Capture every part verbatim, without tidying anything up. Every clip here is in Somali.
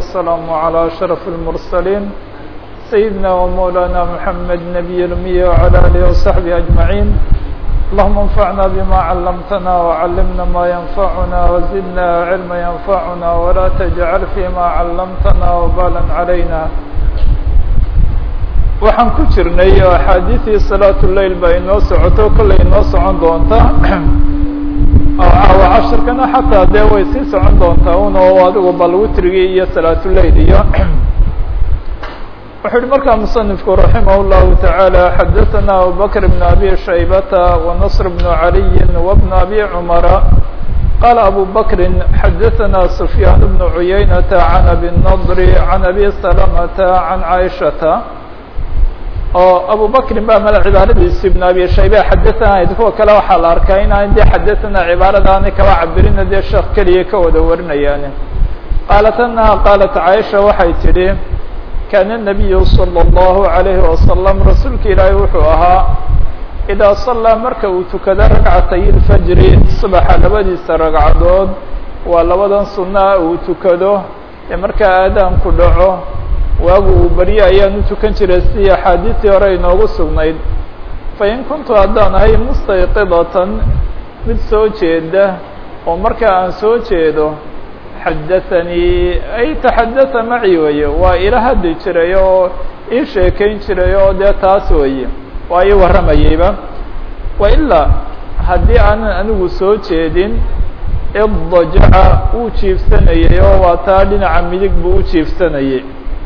والسلام على أشرف المرسلين سيدنا ومولانا محمد نبي الأمي وعلى آله وصحبه أجمعين. اللهم انفعنا بما علمتنا وعلمنا ما ينفعنا وزدنا علما ينفعنا ولا تجعل فيما علمتنا وبالا علينا. waxaan ku jirnay axaadiisii salaatuleyl baa inoo socoto kollay inoo socon doonta caawa cashirkana xataa dee way sii socon doontaa un oo adigu bal witrigii iyo salaatuleyl iyo wuxuu yihi markaa musanifku raximah llahu tacaala xadaثana abubakr bn abi shaybata wanصr bn caliyi wbn abi cumara qala abu bakri xadaثana sufyaan bn cuyaynata can abi nadri can abi salamata can caaishata oo abu bakrin baa mala cibaaradiisi ibn abi shayba xadaثana kuwa kale waxaa la arkaa inaan dee xadaثana cibaaradaani kaba cabirina dee sheekh keliya ka wada warinayaan. qaalat anaha qaalat caaisha waxay tidhi kaana الnabiyu salى الlahu عalayhi wasalam rasuulka ilaahay wuxuu ahaa idaa salaa marka uu tukado ragcatay اlfajri subaxa labadiisa ragcadood waa labadan sunaa uu tukado ee markaa aadaanku dhaco waagu uu barye ayaan u tukan jiray sidii axaadiistii hore inoogu sugnayd. fain kuntu haddaan ahay mustayqidatan mid soo jeeda oo markaa aan soo jeedo xadaثanii ay taxadatha maci weye waa ila hadli jiray oo ii sheekayn jiray oo dee taas weye waa ii warramayeyba. wailaa haddii aanan anigu soo jeedin iddajaca wuu jiifsanayay oo waa taa dhinaca midig buu u jiifsanayay.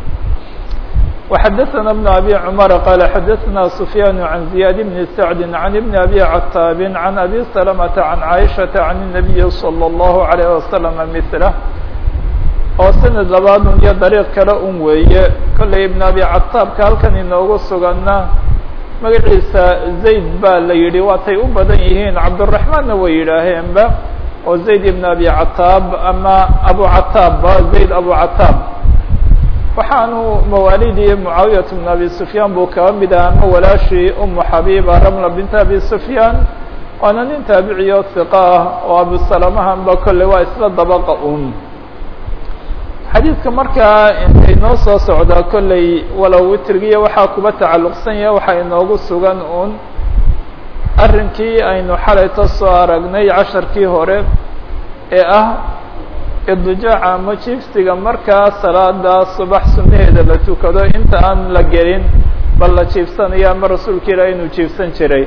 وxadaثna بن أbي cمر qال xadaثna سفyاn عan زiyاad بن سعد عan بن أbي ctاab عan أbي سلمة عan cائشhaةa عan النaبي صلى الله عليه وسلم مثله oo sanad labaad un iyo dariiq kale un weeye. kollay iبn أbي ctaabka halkan inoogu sugana magaciisa zayd baa la yihi waatay u badan yihiin cabdالرaحmanna way yidhaaheenba oo zayd iبn أbي ctaab ama abu ctaabba zayd abu ctaab waxaanu mawaalidii mucaawiyaة bn abi sufyaan buu kaba mid aha ama walaashii umu xabiiba ramla bint abi sufyaan waana nin taabiciyo hiqa ah oo abusalamahanba kolley waa isla dabaqa un. xadiidka markaa inoo soo socdaa kolley walow witrigiya waxaa kuba tacalluqsan yahay waxaa inoogu sugan un arrinkii aynu xalayta soo aragnay casharkii hore ee ah idujaaca ama jiifsiga markaa salaada subax sunaheeda la tukado inta aan la gelin bal la jiifsanayo ama rasuulka ilaah inuu jiifsan jiray.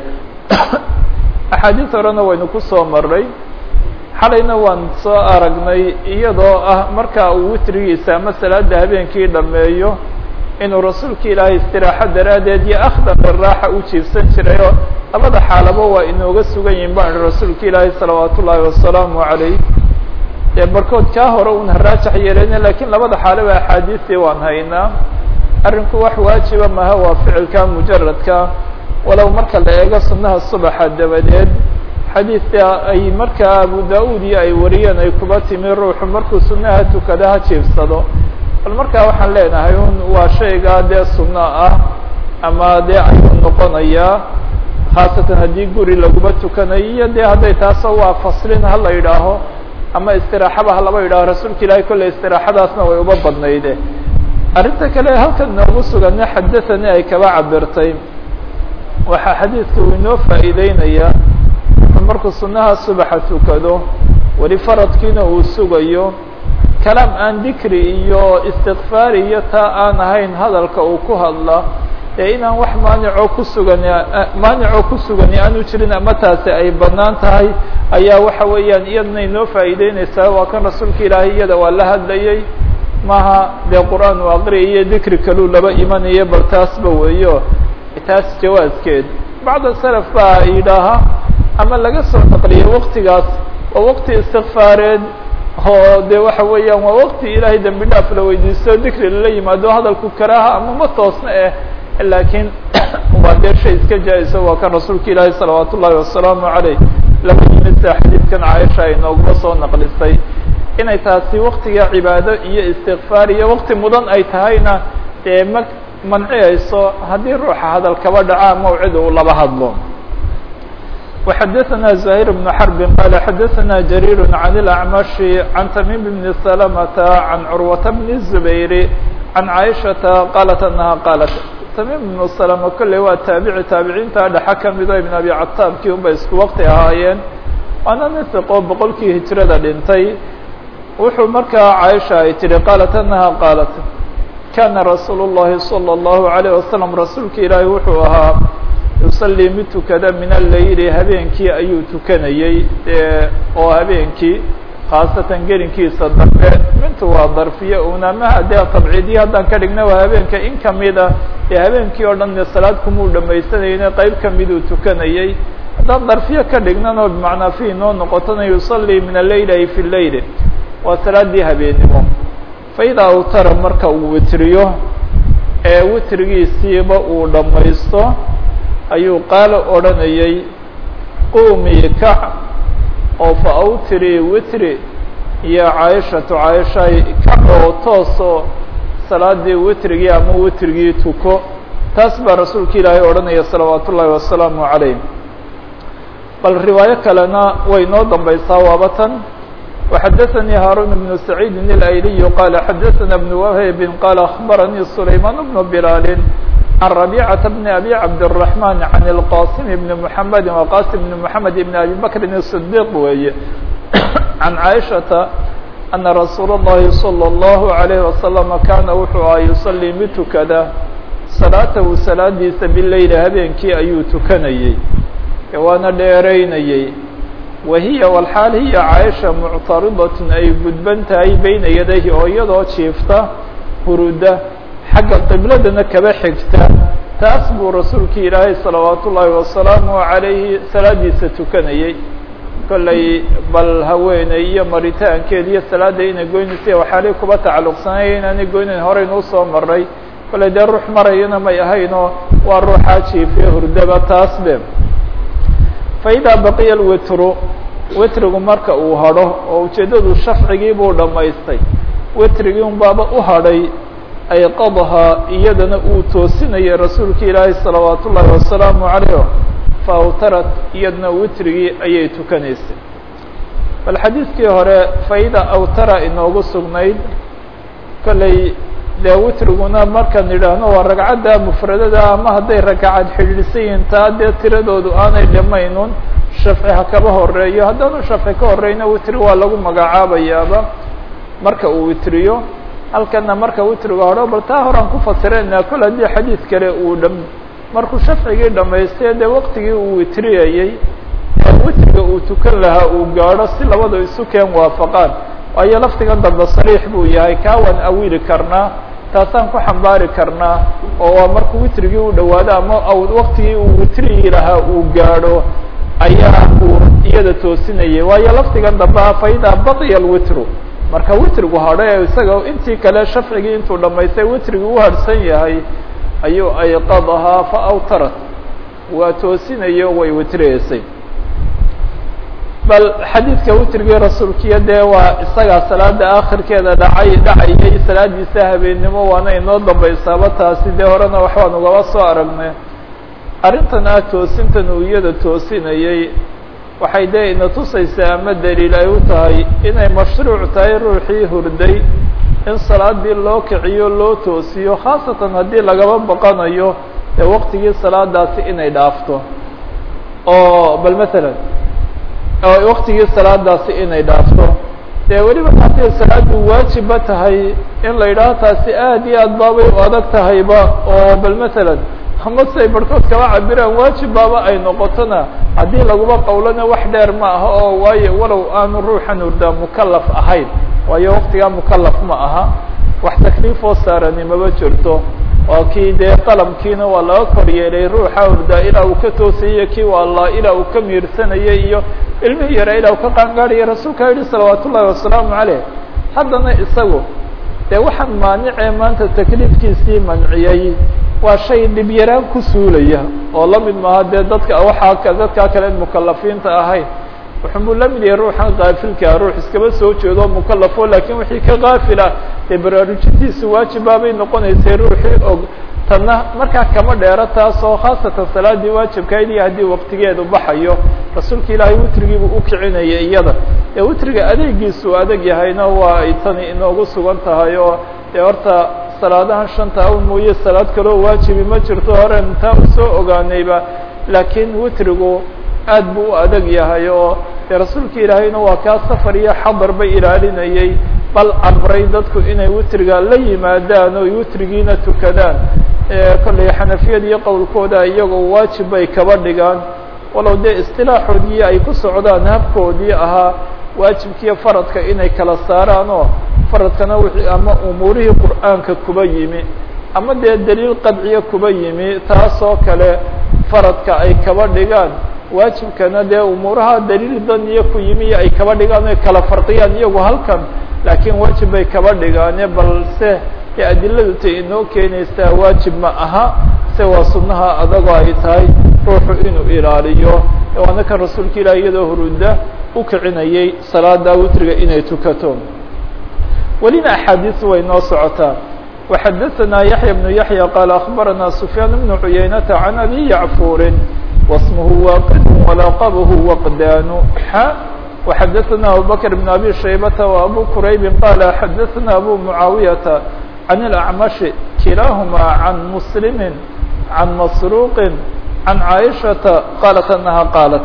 axaadiis horena waynu ku soo maray xalayna waan soo aragnay iyadoo ah markaa uu witrigiisa ama salaada habeenkii dhameeyo inuu rasuulka ilaahay istiraaxo daraaddeed iyo akhdar iraaxa u jiifsan jiray oo labada xaalaba waa inooga sugan yihin baan rasuulka ilaahay salawaat ullaahi wasalaamu calayh. dee barkood kaa hore un haraajax yeeleyna lakiin labada xaaleba axaadiistii waan haynaa. arrinku wax waajiba maha waa ficilka mujaradka walow marka la eego sunaha subaxa dabadeed xadiidka ay markaa abu da-ud iyo ay wariyeen ay kuba timi ruuxu markuu sunaha tukada ha jiifsado bal markaa waxaan leenahay un waa shaygaa dee sunno ah ama dee ayuu noqonayaa khaasatan haddii guri laguma tukanayo iyo dee hadday taasoo waa faslin ha la yidhaaho ama istiraaxaba ha laba yidhaho rasuulka ilaahay kolley istiraaxadaasna way uba badnayde. arrinta kale halkan noogu sugana xadathani ay kaba cabirtay waxaa xadiidka uu inoo faa'iideynayaa markuu sunaha subaxa tukado weli faradkiina uu sugayo kalaam aan dikri iyo istikfaar iyo taa aan ahayn hadalka uu ku hadla ee inaan wax maanicoo ku sugan maanicoo ku sugani aanu jirin ama taasi ay banaan tahay ayaa waxa weeyaan iyadna inoo faa'iideyneysaa. waa kan rasuulka ilaahay iyada waa la hadlayay maaha dee qur-aan u aqri iyo dikri kaluu laba imanaya bal taasba weeyo taas jawaaskeed. bacda salaf baa yidhaaha ama laga soo naqliyay waktigaas waa waqti istikfaareed oo dee waxa weeyaan waa waqti ilaahay dembi dhaaf la weydiisto dikri lala yimaado hadalku karaaha ama ma toosna eh lakiin waa dee shay iska jaa-iso waa kan rasuulka ilaahay salawaat ullaahi wasalaamu calayh laba yimidsa xadiidkan caaisha ay nooguma soo naqlisay inay taasi waktiga cibaado iyo istikfaar iyo wakti mudan ay tahayna dee ma manciyayso haddii ruuxa hadal kaba dhaca mawcid uu laba hadlo. وxdثnا زهير بن حرب qال xdثnا جرير عن الأعمش عن تميم بن سلمة عن عروة بن الزبير عن عائشة qالت أنها qالت تميم بن سلمة kolley waa taaبعي taaبiciinta dhexa kamida iبن أبي cataabkii un bay isku wqti ahaayeen waana nin ثiqo boqolkii hijrada dhintay wuxuu markaa caaisha ay tihi qaalat أنها qaalat kana rasuul الlahi صلى الlaهu عalيه waسلم rasuulka ilaahi wuxuu ahaa yusalii mid tukada min allayli habeenkii ayuu tukanayey oo habeenkii khaasatan gelinkiisa dambe mintu waa darfiye unamaha dee tabciidiye haddaan ka dhigna waa habeenka in kamid ah ee habeenkii oo dhan salaad kumuu dhamaysanayna qeyb kamiduu tukanayey haddaan darfiye ka dhignano bimacnaa fi noo noqotona yusalii min allayli ay fi leyli waa salaadii habeennimo faidaa awtara marka uu witriyo ee witrigiisiiba uu dhamaysto ayuu qaalo odhanayay qumii kac oo fa awtirii witri iyo caaishatu caaishay kac oo toosoo salaadii witrigii ama witrigii tuko taas baa rasuulka ilaahay odhanaya salawaat ullaahi wasalaamu calayh bal riwaayo kalena way noo dambaysaa waaba tan وxdثnي هاrون بن سعيد الأيلي qال xdثna بن وهب qال أخبرني سليمان بن بلال عن ربيعة بن أبي عبد الرحمن عن القاسم بن محمد وقاسم بن محمد بن أبي بكر الصديق wey عن عائشة أن رsuuل اللhi صلى الله عليه وسلم كاna wuxuu aha يصلي mid tukada صلاaته salaadiisa بالleyl habeenkii ayuu tukanayey waana dheeraynayey wahiya walxaal hiya caaisha muctaridatun ay gudban tahay beyna yadayhi oo iyadoo jiifta huruda xagga qibladana kaba xigta taas buu rasuulka ilaahay salawaat ullaahi wasalaamu calayhi salaadiisa tukanayey kollay bal haweeney iyo maritaankeed iyo salaada inay goynaysa waxaalay kuba tacalluqsanaya inaanay goynayn horeynu usoo maray kollay dee ruux marayana may ahaynoo waa ruuxaa jiifiye hurdaba taas be faidaa baqiya alwitru witrigu marka uu hadho oo ujeeddadu shafcigii buu dhammaystay witrigii un baaba u hadhay ayqadahaa iyadana uu toosinayay rasuulka ilaahay salawaat ullaahi wasalaamu calayh fa awtarat iyadna witrigii ayay tukanaysay bal xadiidkii hore faida awtara inoogu sugnayd kollay dee witriguna markaan idhaahno waa ragcadda mufradada ama hadday ragcad xidhiidhsan yihiin taa dee tiradoodu aanay dhamaynun shafci ha kaba horeeyo haddaanu shafci ka horeyna witri waa lagu magacaabayaaba marka uu witriyo halkana marka witriga hore bal taa horaan ku fasirayna kol haddii xadiid kale uu dham markuu shafcigii dhamaystay dee waqtigii uu witriyayey witriga uu tukan lahaa uu gaadho si labada isu keen waafaqaan waayo laftigan dambe sariix buu yahay kaa waan awili karnaa taasaan ku xambaari karnaa oo waa markuu witrigii u dhawaado ama waqtigii uu witrigi lahaa uu gaadho ayaa uu iyada toosinayay waayo laftigan dambe faida baqiya alwitru marka witrigu hadho ee isaga intii kale shafcigii intuu dhamaystay witrigi u harhsan yahay ayuu ayqadahaa fa awtarat waa toosinayo way witriyeysay bal xadiidka witrigii rasuulkiya dee waa isagaa salaada akhirkeeda dhacay dhacayay salaadiisa habeennimo waana inoo dambaysaaba taasi dee horena waxbaan ugaba soo aragnay arrintan ah toosintan uu iyada toosinayay waxay dee ina tusaysaa ama daliil ay u tahay inay mashruuc tahay ruuxii hurday in salaadii loo kiciyo loo toosiyo khaasatan haddii lagaba baqanayo dee waqtigii salaadaasi inay dhaafto oo bal matalan oo waqtigii salaadaasi inay dhaafto dee weliba haddii salaadu waajiba tahay in la yidhaaho taasi aad iyo aad baabay u adag tahayba oo bal matalan ama say barhkood kaba cabiraan waajib baaba ay noqotona haddii laguba qawlana wax dheer ma aha oo waayo walow aanu ruuxan hurdaa mukalaf ahayn waayo waqtigaa mukalaf ma aha wax takliifoo saarani maba jirto waa kii dee qalamkiina waa laga kor yeelay ruuxa hurdaa ilaa uu ka toosayey kii waa allah ilaa uu ka miirsanayay iyo ilmihii yara ilaa uu ka qaangaadhaya rasuulkaa yihi salawaat ullahi wasalaamu caleyh haddana isagu dee waxaan maanicee maanta takliifkiisii manciyey waa shay dhib yaraan ku suulaya oo lamid maaha dee dadka waxaa dadkaa kale in mukalafiinta ahayn wuxuu la mid yahay ruuxan qaafilka ruux iskaba soo jeedo mukallafo laakiin wixii ka qaafila ee baraarujintiisu waajib bay noqonaysay ruuxii og tanna markaa kama dheera taasoo khaasatan salaadii waajibkayd iyo haddii waqtigeedu baxayo rasuulka ilaahay witrigiibu u kicinaya iyada ee witriga adeegiisu adeeg yahayna waa ay tani inoogu sugan tahay oo dee horta salaadahan shanta u mooye salaad kaloo waajibi ma jirto hore intaa usoo ogaanayba laakiin witrigu aad buu u adag yahay oo dee rasuulka ilaahayna waa kaa safar iyo xadar bay ilaalinayay bal amray dadku inay witriga la yimaadaan oo witrigiina tukadaan kolley xanafiyada iyo qowlkooda iyagoo waajib bay kaba dhigaan walow dee istilaaxoodii ay ku socdaan habkoodii ahaa waajibkiiyo faradka inay kala saaraan oo faradkana wixii ama umuurihii qur'aanka kuba yimi ama dee daliil qadciya kuba yimi taasoo kale faradka ay kaba dhigaan waajibkana dee umuuraha daliil daniya ku yimi ay kaba dhigaan ay kala farqiyaan iyagu halkan laakiin waajib bay kaba dhigaane balse ee adiladu ta inoo keenaysaa waajib ma aha se waa sunnaha adagoo ay tahay ruuxu inuu ilaaliyo waana kan rasuulka ilaah iyadoo huruda u kicinayay salaada witriga inay tukato welina axaadiis way noo socotaa وxadaثna yaحya بن yaحya qaal aخbarana سufyaan بن cuyaynaةa عan abi yacfuuri wasmhu waaqid walaqabhu waqdaanu xa وxadaثna abubakr بn abi shaybata وabu quraybi qaala xadaثna abu mucaawiyaةa عن الأعمش كلاهما عن مسلم عن مسروق عن عائشة قالت أنها قالت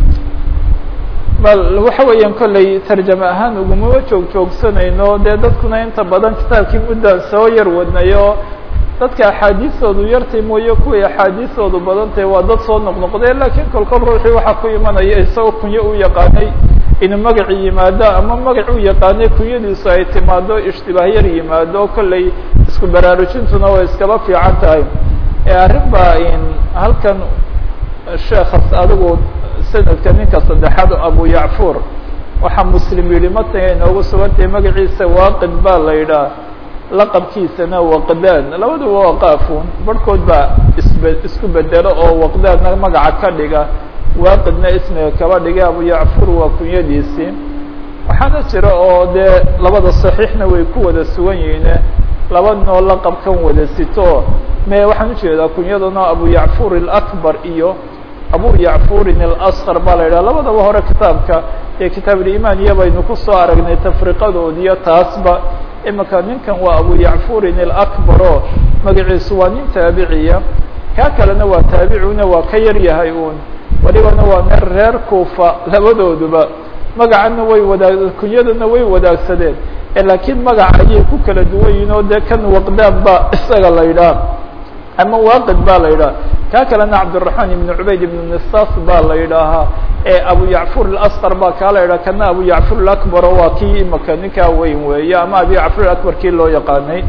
bal waxa weeyaan kolley tarjame ahaan ugumaba joog joogsanayno dee dadkuna inta badan kitaabkii muddan soo yar wadnayo dadka axaadiistoodu yartay mooye kuwii axaadiistoodu badan tahay waa dad soo noqnoqdee laakiin kolkol ruuxii waxaa ku imanaya isagoo kunyo u yaqaanay inuu magaci yimaado ama magac u yaqaanay kunyadiisu ay timaado ishtibaah yar yimaado kolley isku baraarujintuna way iskaba fiican tahay arrin baa halkan sheekas adigu sanadka ninka saddexaad abu yacfuur waxaa muslim yihi matanga inoogu sugantahay magaciisa waaqid baa la yidhaah laqabkiisana waqdaan labaduba waa qaafuun barhkood baa isbe isku bedelo oo waqdaadna magaca ka dhiga waaqidna ismiga kaba dhiga abu yacfuur waa kunyadiisii waxaana jira oo dee labada saxiixna way ku wada sugan yihiine laba noo laqabkan wada sito me waxaan ujeedaa kunyaduna abu yacfuur alakbar iyo abu yacfuurin alasqar baa la yidhaha labadaba hore kitaabka ee kitaabulimaan iyo baynu kusoo aragnay tafriqadoodiyo taasba imika ninkan waa abu yacfuurin alakbar oo magaciisu waa nin taabiciya kaa kalena waa taabicuna waa ka yar yahay uun walibana waa meel reer kuufa labadooduba magacana way wadaag kunyadana way wadaagsadeen laakiin magaca ayay ku kala duwan yihin oo dee kan waqdaan ba isaga la yidhaha ama waaqid baa la yidhaha kaa kalena cabdالرaحman ibn cubayd ibn nisas baa la yidhaahaa ee abu yacfuur اlasqar baa kaa la yidhaha kana abu yacfuur اakbar waa kii imika ninkaa weyn weeye ama abu yacfuur akbar kii loo yaqaanay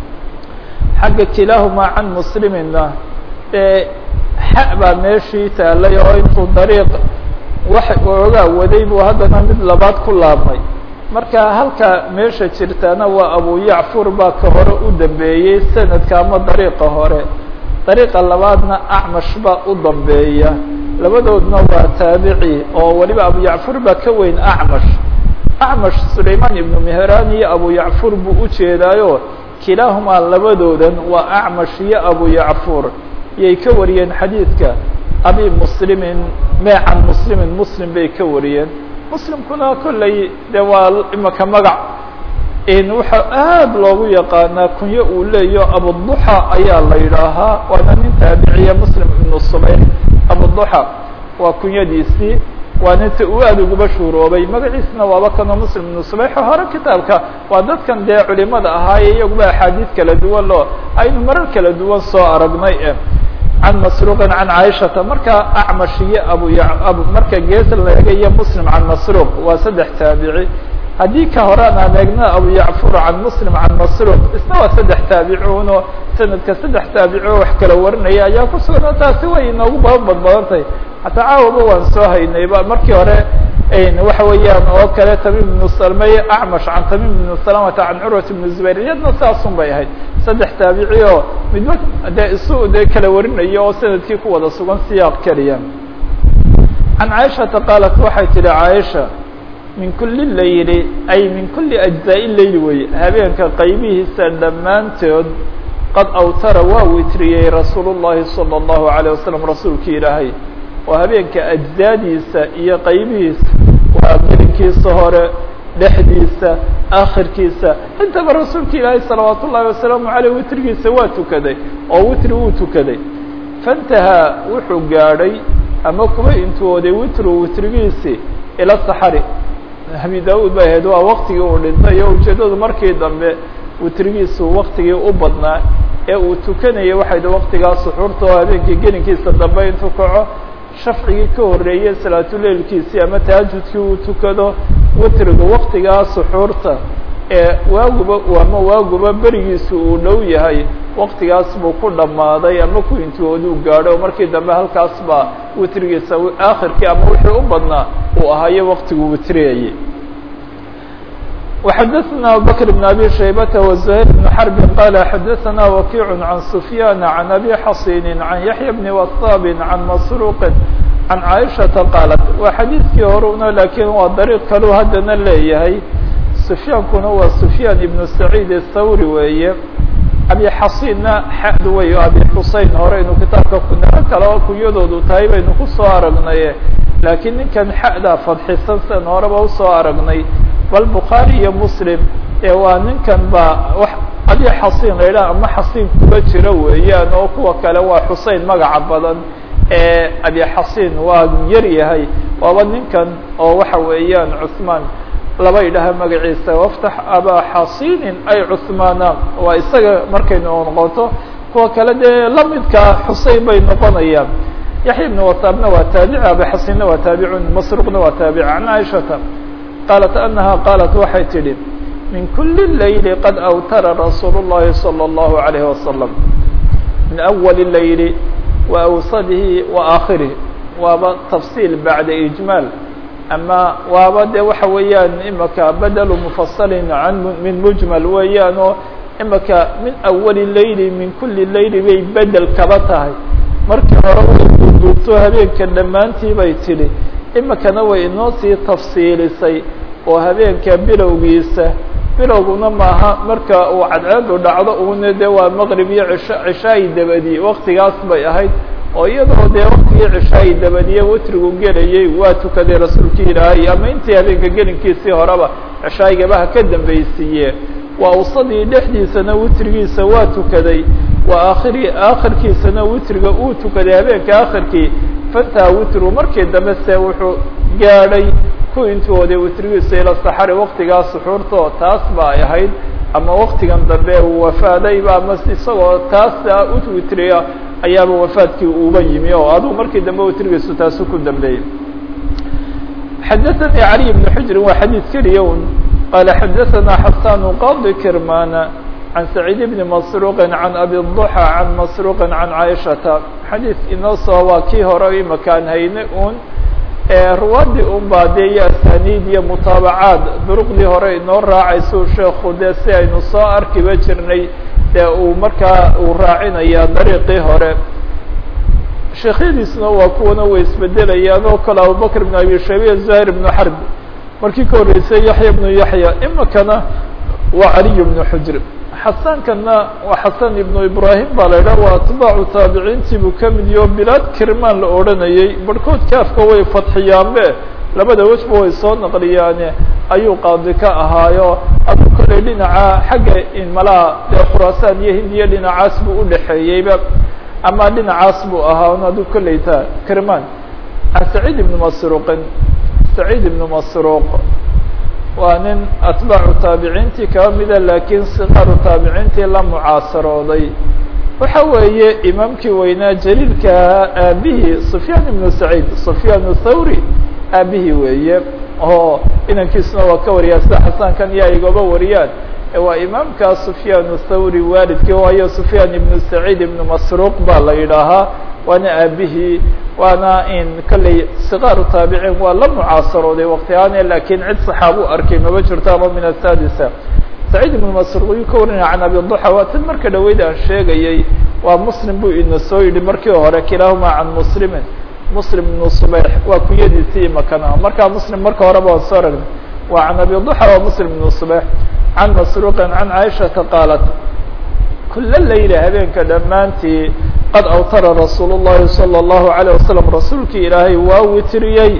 xagga kilaahuma can muslimina ee xa baa meeshii taalay oo intuu dariiq wax oogaa waday buu haddana mid labaad ku laabmay marka halka meesha jirtaana waa abu yacfuur baa ka hore u dambeeyey sanadka ama dariiqa hore dariiqa labaadna acmash baa u dambeeya labadoodna waa taabici oo waliba abu yacfuur baa ka weyn acmash acmash sulayman ibnu mehraan iyo abu yacfuur buu ujeedaayo kilaahumaa labadoodan waa acmash iyo abu yacfuur yay ka wariyeen xadiidka abi muslimin meecan muslimin muslim bay ka wariyeen muslimkuna kolley de waa imika magac waxaa aad loogu yaqaanaa kunyo uu leeyo abuduxa ayaa la yidhaahaa waana nin taabiciya muslim ibnu subayr abuduxa waa kunyadiisii waa ninta uu aad uguba shuuroobay magaciisna waaba kanoo muslim ibnu subayr hore kitaabka waa dadkan dee culimada ahaaye iyaguba axaadiis kala duwan loo aynu marar kala duwan soo aragnay can masruuqin can caaishata marka acmash iyo abu abu marka gees laega iyo muslim can masruuq waa saddex taabici haddii ka horaan aan eegna abu yacfuur can muslim can masruuq isna waa saddex taabicuuno sanadka saddex taabici oo wax kala warinaya ayaa ku sugan oo taasi way inoogu babad badan tahay hataa caawaba waan soo haynayba markii hore waxa weeyaan oo kale tamim ibnu salmey acmash can tamim ibnu salamata can curwat ibnu zubayr iyadna saasun bay ahayd saddex taabici oo midba dee isu dee kala warinayo oo sanadkii ku wada sugan siyaaq keliya عن cائشhaةa qاaلت waxay tihi cائشha min kuli layli ay min kuli أجزاء leyl wey habeenka qaybihiisa dhammaantood qad awtara waa witriyey rasuul الlahi salى الlahu عalيه wasalam rasuulki ilaahay oo habeenka أجزaadiisa iyo qaybihiisa waa gelinkiisa hore dhexdiisa akhirkiisa intaba rasuulka ilaahay salawaat ullahi wasalaamu aleyh witrigiisa waa tukaday oo witri wuu tukaday faintahaa wuxuu gaadhay ama kuwa intooday witru witrigiisi ila saxari abi da-ud bay ahayd waa waktigii uu dhintay oo ujeedadu markii dambe witrigiisu waktigii u badnaa ee uu tukanayay waxay waktigaa suxuurta oo habeenkii gelinkiisa dambe intuu kaco shafcigii ka horeeyey salaatuleilkiisii ama tahajudkii uu tukado witriga waktigaa suxuurta ee waaguba ama waaguba berigiisu uu dhow yahay waktigaas buu ku dhammaaday ama ku intihooduu gaadho markii dambe halkaas baa witrigiisa aakhirkii ama wixii u badnaa uu ahaayo waktiguu witriyayey وxadثna abubكر بن abي شhaybة وزهير بن حرب qال xadثna وkيع عن سفyان عن أbي xaصين عن يحيى بن وثاب عن مسروق عن cائشhaةa qاaلت waa xadيiثkii horuna lakin waa dريق kalu haddana leeyahay سفyaankuna waa سفyاn iبن سعيد الthawrي weeye أbي xaصيnna xd wey أbي xusein hore inuu kitaabka nimo kale kunyadoodu tahay baynu kusoo aragnaye lakiin ninkan xda fadxisan sidan horeba usoo aragnay bal bukhaarي iyo mslim ee waa ninkan ba w abi xasin la yidhaha ama xasin kuba jira weeyaan oo kuwa kale waa xusein magaca badan ee abi xasin waa yar yahay waaba ninkan oo waxa weeyaan cثmaan laba yidhaha magaciisa waftax aba xasinin ay cثmaana waa isaga markaynu noqoto kuwa kale dee lamidka xusein bay noqonayaan yaحya بن wasaabna waa taabici abi xasinna waa taabicun masruqna waa taabici can caiشhaةa qaalat anaha qaalat waxay tidhi min kuli layli qad awtara rasuul الlahi salى الlahu عalayه wasalam min awali layli wa awsadihi wa aakhirihi waaba tafsiil bacda ijmaal ama waaba de waxa weeyaan imaka badelu mufasalin an min mujmal weeyaan oo imaka min awali layli min kuli layli bay bedel kaba tahay markii hore way duuduubto habeenka dhammaantii bay tidhi imikana way inoo sii tafsiilisay oo habeenka bilowgiisa bilowguna maaha marka uu cadceedu dhacdo una de waa maqrib iyo cisho cishaayi dabadi waktigaas bay ahayd oo iyadoo dee waktigii cishaayi dabadiye witrigu gelayay waa tukaday rasuulki ilaahay ama intii habeenka gelinkiisii horeba cishaayigabaha ka dambaysiiye waa awsadii dhexdiisana witrigiisa waa tukaday waa aakhiri aakhirkiisana witriga uu tukaday habeenka aakhirkii fantaha witru markii dambe se wuxuu gaadhay ku intooday witrigiisa ila saxari waktigaa suxuurtoo taas ba ay ahayd ama waktigan dambe uu wafaadayba ama isagoo taasa u witriya ayaaba wafaadkii uba yimi oo aduu markii dambe witrigiisu taasu ku dambeeyey xadaثnي عalي بن xujri waa xadiid keliya un qala xadaثna xasan qadi kirmana عن سعيد بن مسروق عن أبي الضحى عن مسروق عن عائشة xadيiث inoo soo waa kii hore imakaan hayne un ruwaadii un baa dee iyo asaniid iyo mutaabacaad duruqdii hore inoo raacayso sheeku dee si aynu soo arkiba jirnay dee uu markaa uu raacinaya dariiqii hore sheekhyadiisuna waa kuwana way isbedelayaan oo kale abubakr بن abi shayba زahir بن xarb markii ka horeysay yaحya بن yaحya imikana waa caliي بن xujr xasankana waa xasan ibnu ibrahim baa la idhaha waa atbaacu taabiciintii buu ka mid yaho bilaad kirmaan la odhanayay barhkood kaafka way fadxiyaanbe labada wejba way soo naqliyaane ayuu qaadi ka ahaayo aduu kolley dhinaca xagga inmalaa dee khuraasaan iyo hindiya dhinacaas buu udhaxeeyeyba ama dhinacaas buu ahaa un aduu kolley ta kirmaan can saciid ibni masruuqin saciid ibni masruuq waa nin atbaacu taabiciintii kaba mida lakiin sikaaru taabiciintii la mucaasarooday waxa weeye imaamkii weynaa jaliilka aabihii sufyaan ibnu saciid sufyaan thawri aabihii weeye oo inankiisuna waa ka wariyaa sida xasankan iyo aygoba wariyaan waa imaamka sufyaan thawri waalidkii waayo sufyaan ibnu saciid ibnu masruuq baa la yidhaahaa waana aabihii waana in kolley sikaaru taabiciin waa la mucaasarooday wakti aane lakiin cid saxaabu arkay maba jirto ama min asadisa saciid ibnu masruuq ayuu ka warinaya can abi duxa waa tan marka dhaweyd aan sheegayay waa muslim buu ina soo yidhi markii hore kilaahuma can muslimin مسلم بن صبيح waa kuyadiisii makana markaa مسلم marka horeba waan soo ragnay وعن أبي ضحى ومسلم بن صبيح عن مسروق عن عائشة قالت كل الليل habeenka dhamaantii قد أوتر رsuuل اللhi صلى الله عليه وسلم رasuulki ilaahay waa witriyey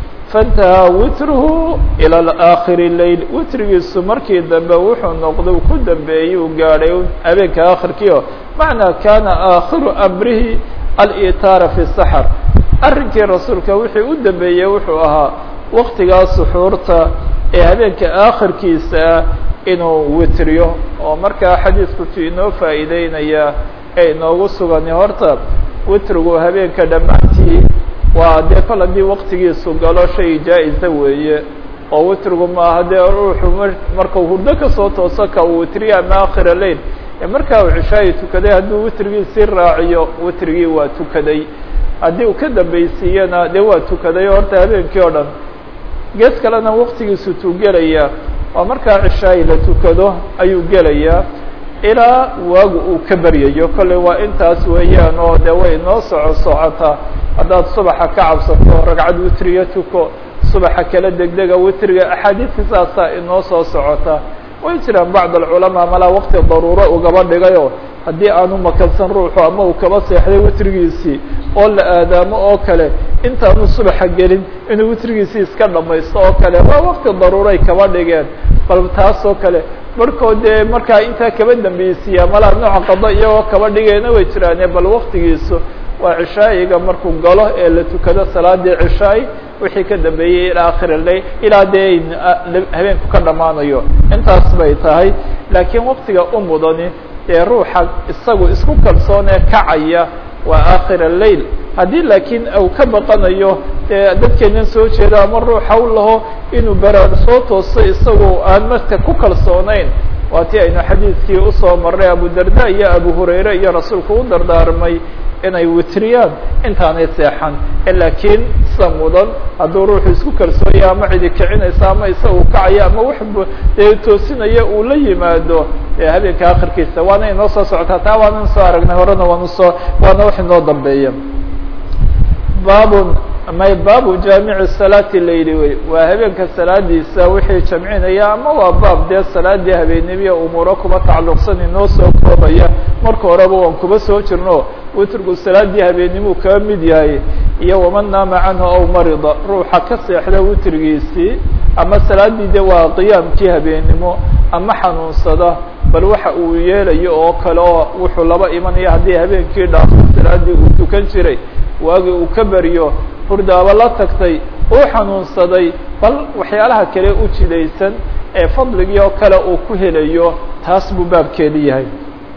فانتهى witrhu إلى آخر الليل witrigiisu markii dambe wuxuu noqday ku dambeeyey u gaadhay habeenka akhirkiio معنى كاna آkhiru أمrihi الإtاar في السحر arrinkii rasuulka wixii u dambeeyey wuxuu ahaa waktigaa suxuurta ee habeenka aakhirkiisa inuu witriyo oo markaa xadiisku ti inoo faa'iideynaya ee inoogu sugani horta witrigu habeenka dhammaantii waa dee kol haddii waktigiisu galo shay jaa-isa weeye oo witrigu maaha dee ruuxu markau hurdo kasoo tooso ka uu witriya ama aakhira leil ee markaa uu cishaayi tukaday hadduu witrigiisii raaciyo witrigii waa tukaday haddii uu ka dambaysiiyana dee waa tukaday horta habeenkii oo dhan gees kalena waktigiisu tuu gelaya waa markaa cishaayi la tukado ayuu gelayaa ilaa waagu uu ka baryayo kolley waa intaas weeyaan oo dee way inoo soco socotaa haddaad subaxa ka cabsato ragcad witriga tuko subaxa kala degdega witriga axaadiiska saasaa inoo soo socota way jiraan bacd alculamaa malaa wakti daruuro ugaba dhigayo haddii aanu makansan ruuxu ama uu kaba seexday witrigiisii oo la aadaamo oo kale intaanu subaxa gelin inuu witrigiisii iska dhamaysto oo kale waa wakti daruuray kaba dhigeen bal taas oo kale barhkood dee markaa intaa kaba dambeysiya malaa nooca qado iyagoo kaba dhigayna way jiraane bal waktigiisu waa cishaayiga markuu galo ee la tukado salaadii cishaay wixii ka dambeeyey ilaa akhir leyl ilaa dee habeenku ka dhammaanayo intaas bay tahay laakiin waktiga u mudani dee ruuxa isagu isku kalsoon ee kacaya waa aakhir leyl haddii laakiin uu ka baqanayo dee dadkeenan soo jeeda ama ruuxa u laho inuu baraar soo tooso isagoo aan marka ku kalsoonayn waa tii aynu xadiidkii usoo marray abu darda iyo abu hurayre iyo rasuulku u dardaarmay inay witriyaan intaanay seexan laakiin sida mudan hadduu ruuxu isku kalsoonya ama cidi kicinaysa ama isagu kacaya ama wax dee toosinaya uu la yimaado habeenka akhirkiisa waana inoo soo socotaa taa waanan soo aragnay horena waan soo waana wax inoo dambeeya baabun may baabu jaamici salaati leyli wey waa habeenka salaadiisa wixii jamcinaya ama waa baab dee salaadii habeennimiya umuuro kuba tacalluqsan inoo soo koobaya marka horeba waan kuba soo jirno witrigu salaadii habeennimuu kaba mid yahay iyo waman naama canhu aw marida ruuxa ka seexda witrigiisii ama salaadii de waa qiyaamkii habeennimo ama xanuunsada bal waxa uu yeelayo oo kale oo wuxuu laba imanaya haddii habeenkii dhaafo salaadii uu tukan jiray waagii uu ka beriyo hurdaaba la tagtay uu xanuunsaday bal waxyaalaha kale u jidaysan ee fadligii oo kale uu ku helayo taas buu baabkeedi yahay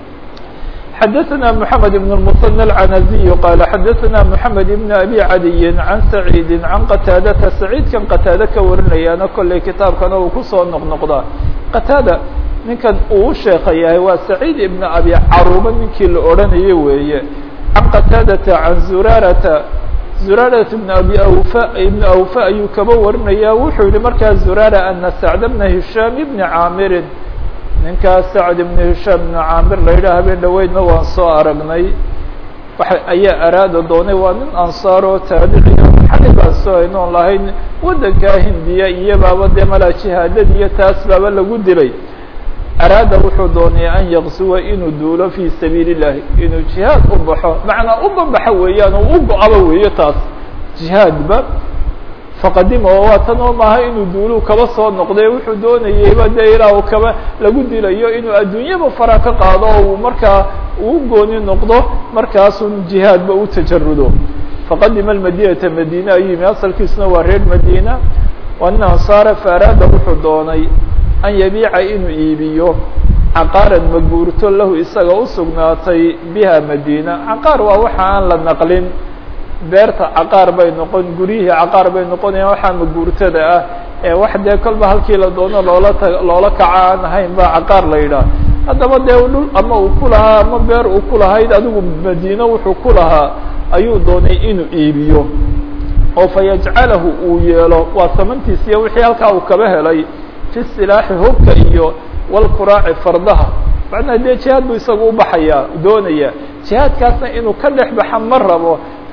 xadaثna محamed بن المثنى العنزي qال xadaثna محamed بن أbي عadي عan سacيidi عan qataadata سacيidkan qataade ka warinayaana kolley kitaabkana uu kusoo noqnoqdaa qataada ninkan uu sheeka yahay waa سacيid iبn abi caruba ninkii la odhanaye weeye can qataadata can zurarata zuraarat ibn abi awfa ibn awfa ayuu kaba warinaya wuxuu yihi markaa zurara ana sacd bna hishaam ibni caamirin ninkaas sacd ibn hishaam ibn caamir la yidhaha habeen dhaweydna waan soo aragnay waxa ayaa araada doonay waa nin ansaar oo taabiciya xali baan soo aynoon lahayn waddankaa hindiya iyo baaba dee malaa jihaadad iyo taas baaba lagu dilay araada wuxuu doonaya an yaqsuwa inuu duulo fii sabiili الlahi inuu jihaad u baxo macnaa u banbaxa weeyaan oo u go-aba weeyo taas jihaadba faqadima oo waa tan oo maaha inuu duulu kaba soo noqday wuxuu doonayeyba dee ilaa uu kaba lagu dilayo inuu adduunyaba fara ka qaado oo uu markaa uu gooni noqdo markaasun jihaadba u tajarudo faqadima almadinata madina ayuu yimi asalkiisuna waa reer madina wana ansaara faaraada wuxuu doonay an yabiica inuu iibiyo caqaaran maguurto lahu isaga usugnaatay biha madina caqaar waa waxa aan la naqlin beerta caqaar bay noqon guryihii caqaar bay noqonayaan waxaa maguurtada ah ee wax dee kolba halkii la doono loola ta loola kaca aan ahayn baa caqaar la yidhaah haddaba dee dhul ama uu ku lahaa ama beer uu ku lahayd adigu madiino wuxuu ku lahaa ayuu doonay inuu iibiyo oo fa yajcalahu uu yeelo waa samantiisiiyo wixii halkaa uu kaba helay fi silaaxi hubka iyo walkuraaci fardaha macnaa dee jihaad buu isagu u baxayaa doonaya jihaadkaasna inuu ka dhex baxa ma rabo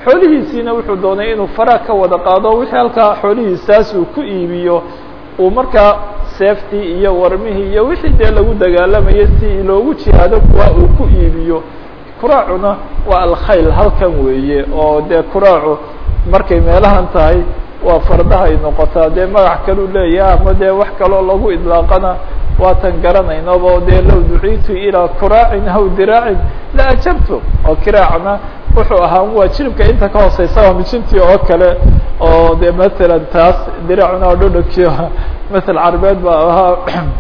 xoolihiisiina wuxuu doonay inuu faraha ka wada qaado wixii halkaa xoolihiisaas uu ku iibiyo uu markaa seeftii iyo warmihii iyo wixii dee lagu dagaalamayay si loogu jihaado kuwa uu ku iibiyo. kuraacuna waa alkhayl halkan weeye oo dee kuraacu markay meelahan tahay waa fardaha ay noqotaa dee magac kaluu leeyahay ama dee wax kaloo lagu idlaaqana waatan garanaynaba dee low duciitu ilaa kuraacin aw diraacin la ajabtu oo kiraacna wuxuu ahaa waa jilibka inta ka hooseysa waa mijintii oo kale oo dee matalan taas diraacuna oo dhodhonkiyo matal carbeed baa ahaa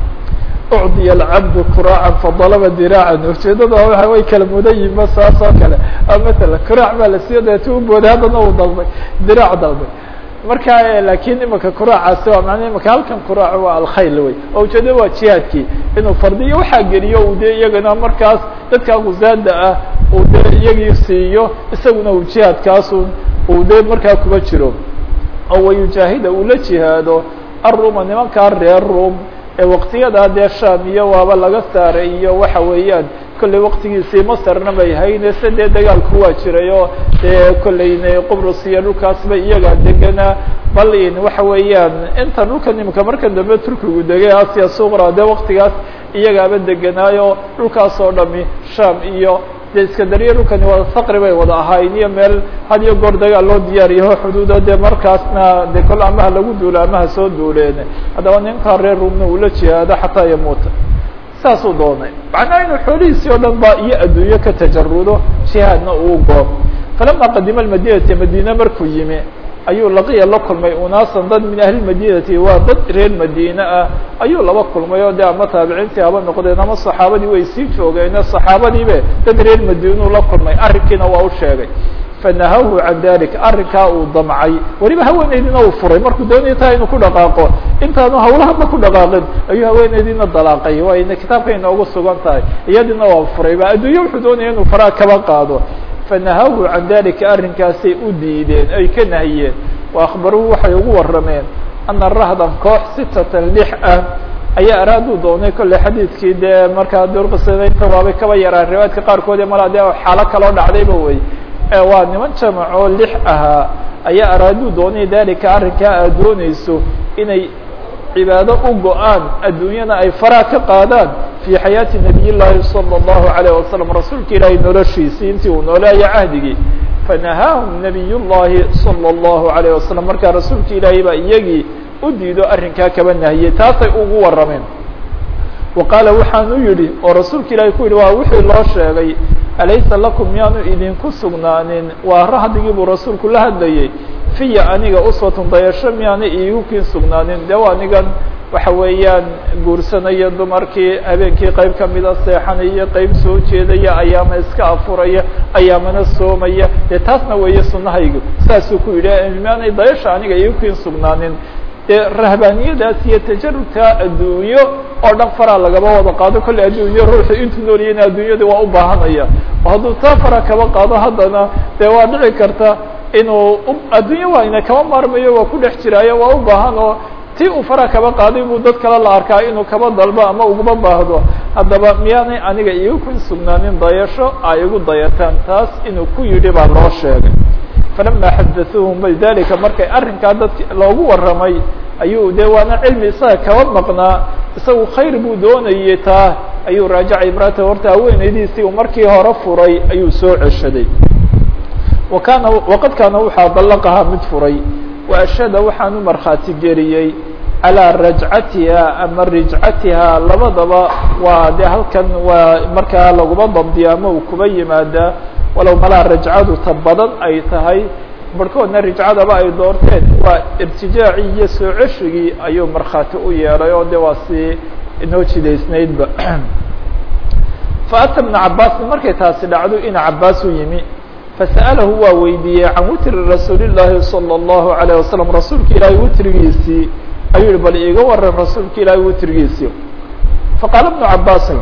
ucdiya alcabdu kuraacan fadalaba diraacan ujeedada waa way kala mudan yihin ma saas oo kale matalan kuraac baa la siiyo deetu u booday haddana uu dalbay diraac dalbay marka lakin imaka kuraacaasi waa macnaa imaka halkan kuraac waa alkhayl wey oo ujeedada waa jihaadkii inuu fardiyo waxaa geliyo uu dee iyagana markaas dadka gusaada ah uu dee iyagii siiyo isaguna uu jihaadkaasun uu dee markaa kuba jiro oo wayujaahida uu la jihaado aruma nimankaa reer rum ee waqtiyadaa dee sham iyo waaba laga saaray iyo waxa weeyaan kolley waqtigiisii masarna bay hayne se dee dagaalku waa jiray oo dee kolleyne qubrus iyo dhulkaasba iyagaa deganaa bal in waxa weeyaan inta dhulkan imika markan dambe turkigu degay asia suqra dee waqtigaas iyagaaba deganaayo dhulkaas oo dhami sham iyo dee iskandariya dhulkani wada faqri bay wada ahayn iyo meel had iyo goor dagaal loo diyaariyaho xuduuda dee markaasna dee kol amaha lagu duulo amaha soo duuleen haddaba ninkaa reer rumna ula jihaado xataa yamuuta saasuu doonay macnaha inuu xoolihiisii o dhan ba iyo adduunyo ka tajarudo jihaadna uu goob falama qadima almadinati madine markuu yimi ayuu laqiya la kulmay unaasan dad min ahli madinati waa dad reer madiine ah ayuu laba kulmay oo de ama taabiciintii haba noqdeen ama saxaabadii way sii joogeen saxaabadiibe dad reer madiinuu la kulmay arrinkiina waa u sheegay fanahahu can dalik arrinkaa uu damcay weliba haweeneydina uu furay markuu doonaya taa inuu ku dhaqaaqo intaanu hawlahaba ku dhaqaaqin ayuu haweeneydiina dalaaqay wayna kitaabka inoogu sugan tahay iyadina waa furay ba adduunye wuxuu doonaya inuu faraha kaba qaado fanahahu can dalika arrinkaasay u diideen ay ka nahiyeen wa akhbaruhu waxay ugu warrameen ana rahdan koox sitatan lix ah ayaa araaduu doonay kolley xadiidkii dee markaa durqisadaynta waabay kaba yaraan riwaayadka qaarkood ee mala dee xaalo kaloo dhacdayba wey waa niman jamacoo lix ahaa ayaa araaduu doonay dalika arrinkaa aad doonayso inay cibaado u go-aan adduunyana ay faraha ka qaadaan fii xayaati nabiy llaahi salى اllahu alayh wasalam rasuulka ilaahay noloshiisii intii uu nooleeya cahdigii fanahaahum nabiy llahi salى اllahu alayh wasalam markaa rasuulka ilaahay baa iyagii u diido arrinkaa kaba nahiyey taasay ugu warrameen wa qaala waxaanu yidhi oo rasuulka ilaahay ku yidhi waa wixii loo sheegay alaysa lakum miyaanu idinku sugnaanin waa rahdigii buu rasuulku la hadlayay fiya aniga uswatun dayasho miyaana iigu kiin sugnaanin de waa anigan waxa weeyaan guursanaya dumarkii habeenkii qayb kamida seexanaya qayb soo jeedaya ayaama iska afuraya ayaamana soomaya dee taasna weeye sunahaygu saasuu ku yidhi miyaanay dayasho aniga iigu kiin sugnaanin dee rahbaaniyadaas iyo tajarubka adduunyo oo dhan faraa lagaba wada qaado kolley adduunyo ruuxu intuu nooliyana adduunyada waa u baahanaya oo hadduu taa fara kaba qaado haddana dee waa dhici karta inuu adduunyo waa ina kaba maarmayo waa ku dhex jiraayo waa u baahan oo tii uu fara kaba qaaday buu dad kale la arkaa inuu kaba dalbo ama uguma baahdo haddaba miyaanay aniga iigu kun sugnaanin dayasho ay igu dayataan taas inuu ku yidhi baa loo sheegay falama xadatuuhum bidalika markay arrinkaa dadki loogu warramay ayuu de waana cilmi isaga kaba maqnaa isagu khayr buu doonayay taa ayuu raajacay imraata horta haweenaydiisii uu markii hore furay ayuu soo ceshaday wa kaana waqad kaana waxaa dallaqahaa mid furay wa ashhada waxaan u markhaati geliyey calىa rajcatiha ama rijcatiha labadaba waa de halkan waa markaa laguma dabdiya ama uu kuba yimaadaa walow malaa rajcadu ta badan ay tahay barhkoodna rajcadaba ay doorteen waa irtijaaci iyo soo ceshigii ayuu markhaati u yeelay oo de waa si inoo jidaysnaydba faata bna cabaasin markay taasi dhacdo ina cabaas u yimi fasa'alahu waa weydiiyey can witri rasuuli llaahi salى اllahu alayه wasalam rasuulka ilaahay witrigiisii ayuu yihi bal iiga waran rasuulka ilaahay witrigiisii faqaala bnu cabaasin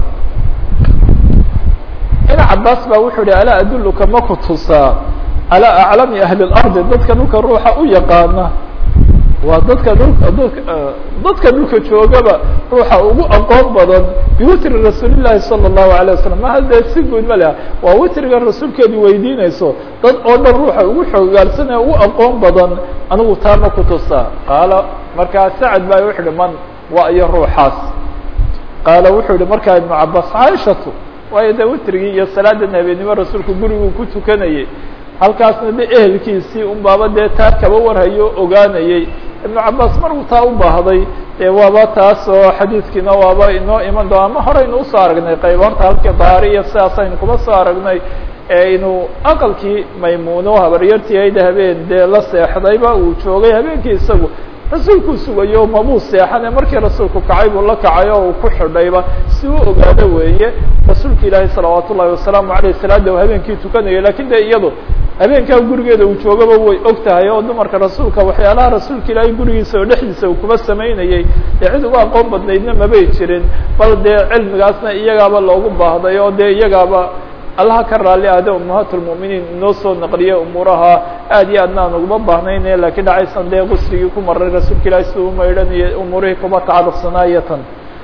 ina cabaas baa wuxuu yihi alaa aduluka maku tusaa calىa aclami ahli اlardi dadka dhulka ruuxa u yaqaana waa dadka dhulka dadka dadka dhulka joogaba ruuxa ugu aqoon badan biwitri rasuulillahi sala allahu alayه wasalam ma hadee si guud ma leha waa witriga rasuulkeedu weydiinayso dad oo dhan ruuxa ugu xoogaalsanaya ugu aqoon badan anigu taa ma ku tusaa qaala markaa sacad baa wuxu uhi man waa iyo ruuxaas qaala wuxuu yihi markaa ibnu cabaas caaishatu waayo de witrigii iyo salaada habeenimo rasuulku guriguu ku tukanayay halkaasna de ehelkiisii un baaba dee taa kaba warhayo ogaanayey ibnu cabaas markuu taa u baahday dee waaba taas oo xadiidkiina waaba inoo iman doo ama horeynu usoo aragnay qayb horta halkii daari iyo sidaasaynu kuma soo aragnay ee inuu aqalkii maymuuno habaryartii ayda habeen dee la seexdayba uu joogay habeenkii isagu rasuulkuu sugayo mabuu seexane markii rasuulku kacay buu la kacay oo uu ku xidhayba si uu ogaado weeye rasuulka ilaahi salawaat ullahi wasalaamu aleyh salaada u habeenkii tukanayay lakin de iyado habeenkaa gurigeeda uu joogaba way og tahay oo dumarka rasuulka waxyaalaha rasuulka ilaahay gurigiisa oo dhexdiisa uu kuma samaynayey dee cid uga aqoon badnaydna mabay jirin bal dee cilmigaasna iyagaaba loogu baahday oo dee iyagaaba allaha ka raali ahde ummahaat lmu'miniin inoo soo naqliye umuuraha aad iyo aadna aan uguma baahnayne lakiin dhacaysan dee qusrigii ku maray rasuulka ilaahay si umaydhanayo umuurihii kuma tacaruqsanaayatan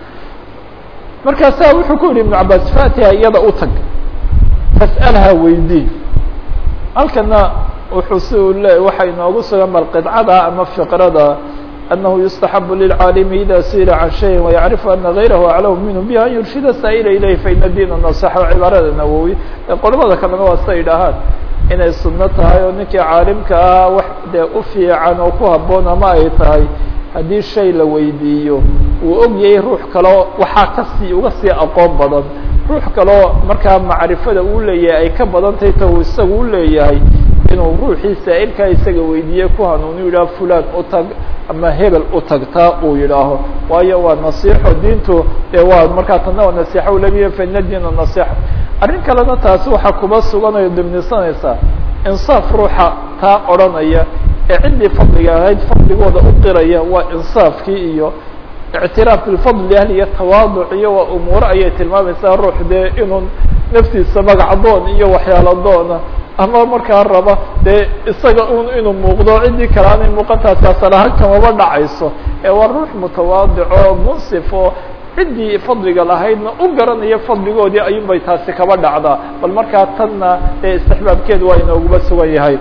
markaasaa wuxuu ku yihi ibnu cabaas fatiha iyada u tag fas'alha weydii halkana wuxuu si u le waxa inoogu sugan bal qidcada ama fiqrada أنه يستحب للعاalم إdا سئل عن شhيء ويعرف أنa غayره أعلم minه به أن يرشد سائل إليه فإن الدين النصح cibaarada nawowي qolamada kalena waa sa idhahaan inay suno tahay oo ninkii caalimka ah wax dee u fiican oo ku haboon ama ay tahay haddii shay la weydiiyo uu og yahay ruux kaleo waxaa kasii uga sii aqoon badan ruux kaleo markaa macrifada uu leeyahay ay ka badan tahay ta uu isaga u leeyahay inuu ruuxii saa'ilkaa isaga weydiiye ku hanuuni yidhaha fulan u tag ama hebel u tagtaa uu yidhaaho waayo waa nasiixo diintu dee waa markaa tana waa nasiixo ulamiya faina diina nasixa arrin kalena taasi waxaa kuba suganayo dimnisanaysaa insaaf ruuxa taa odhanaya ee ciddii fadliga ahayd fadligooda u qiraya waa insaafkii iyo ictiraaf bilfadli ahli iyo tawaaduc iyo waa umuuro ayay tilmaamaysaa ruux dee inuu naftiisa magacdoon iyo waxyaalo doona ama markaa raba dee isaga un inuu muuqdo ciddii kale aanay muuqantaasi asalahaan kamaba dhacayso ee waa ruux mutawaadico munsif oo ciddii fadliga lahaydna u garanaya fadligoodii ayuun bay taasi kaba dhacdaa bal markaa tanna ee istixbaabkeedu waa inooguba sugan yahay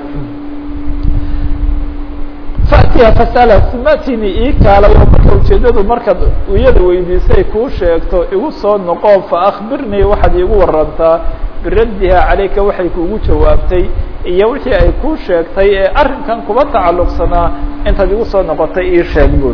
fatiha fasala matini ii kaalay oo marka ujeedadu markaad iyada weydiisay kuu sheegto igu soo noqo fa akbirnii waxaad iigu warantaa biraddiha calayka waxay kuugu jawaabtay iyo wixii ay kuu sheegtay ee arrinkan kuba tacalluqsanaa intaad igu soo noqotay ii sheeg bun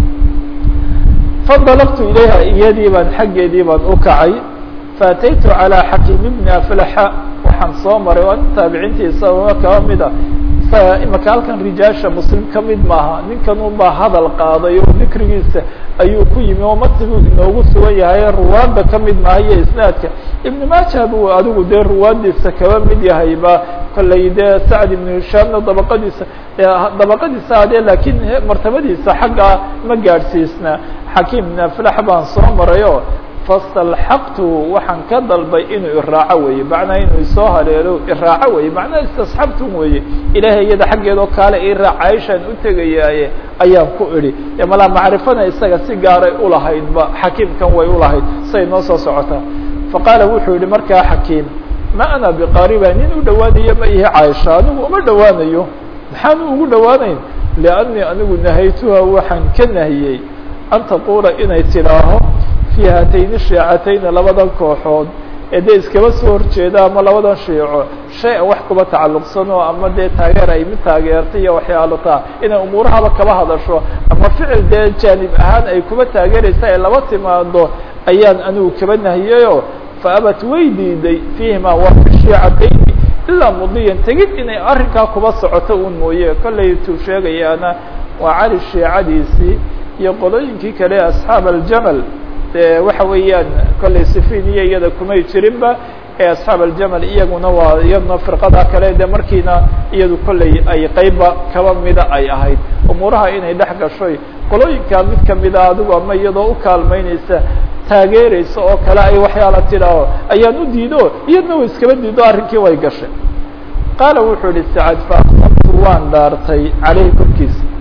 fandalaqtu ilayha iyadii baan xaggeedii baan u kacay faataytu calىa xakiim ibni aflaxa waxaan soo maray waa nin taabiciintiisa uma kaba mida imaka halkan rijaasha muslim kamid maaha ninkan un baa hadal qaaday oo dikrigiisa ayuu ku yimi oo matnigu inoogu sugan yahay ruwaadda kamid maaha iyo isnaadka ibn maaja buu adigu dee ruwaadiisa kaba mid yahayba kollay dee sacd ibnu hishaamna dabaqadiisa dabaqadiisa adee laakiin martabadiisa xagga ma gaadhsiisna xakiim ibn aflax baan soo maray oo fastalxaqtu waxaan ka dalbay inuu iraaco weeye macnaa inuu isoo haleelo iraaco weeye macnaha istasxabtum weeye ilaahay iyada xaggeedoo kaale iraac caaishaan u tegayaaye ayaan ku idhi malaa macrifana isaga si gaaray ulahaydba xakiimkan way ulahayd say noo soo socotaa faqaala wuxuu yihi markaa xakiim ma ana biqaariba nin u dhawaanayo ma ihi caaisha anigu uma dhawaanayo maxaanu ugu dhawaanayn liannii anigu nahaytuha waxaan ka nahiyey an taquula inay tidhaaho fi haatayni shiicatayni labadan kooxood ee dee iskaba soo horjeeda ama labadan shiico shay an wax kuba tacalluqsano ama dee taageer ay mid taageertay iyo waxyaalo taa inay umuurahaba kaba hadasho ama ficil dee jaanib ahaan ay kuba taageeraysa ay laba timaado ayaan anigu kaba nahiyeyo faabat way diiday fiihima wa fi shiicatayni ilaa mudiyan tegid inay arrinkaa kuba socoto un mooye kollay tuu sheegayaana waa cali shiicadiisii iyo qolooyinkii kale asxaab aljamal de waxa weeyaan kollay sifiin iyo iyada kumay jirinba ee asxaab aljamal iyaguna waa iyaduna firqada kale de markiina iyadu kollay ay qeybba kaba mida ay ahayd umuuraha inay dhex gashoy qolooyinkaa mid kamida adigu ama iyadoo u kaalmeyneysa taageereysa oo kale ay waxyaala tidhaaho ayaan u diido iyadna way iskaba diido arrinkii way gashay qaala wuxuu yihi sacad faaqsamtu waan dhaartay caleyhi korkiisa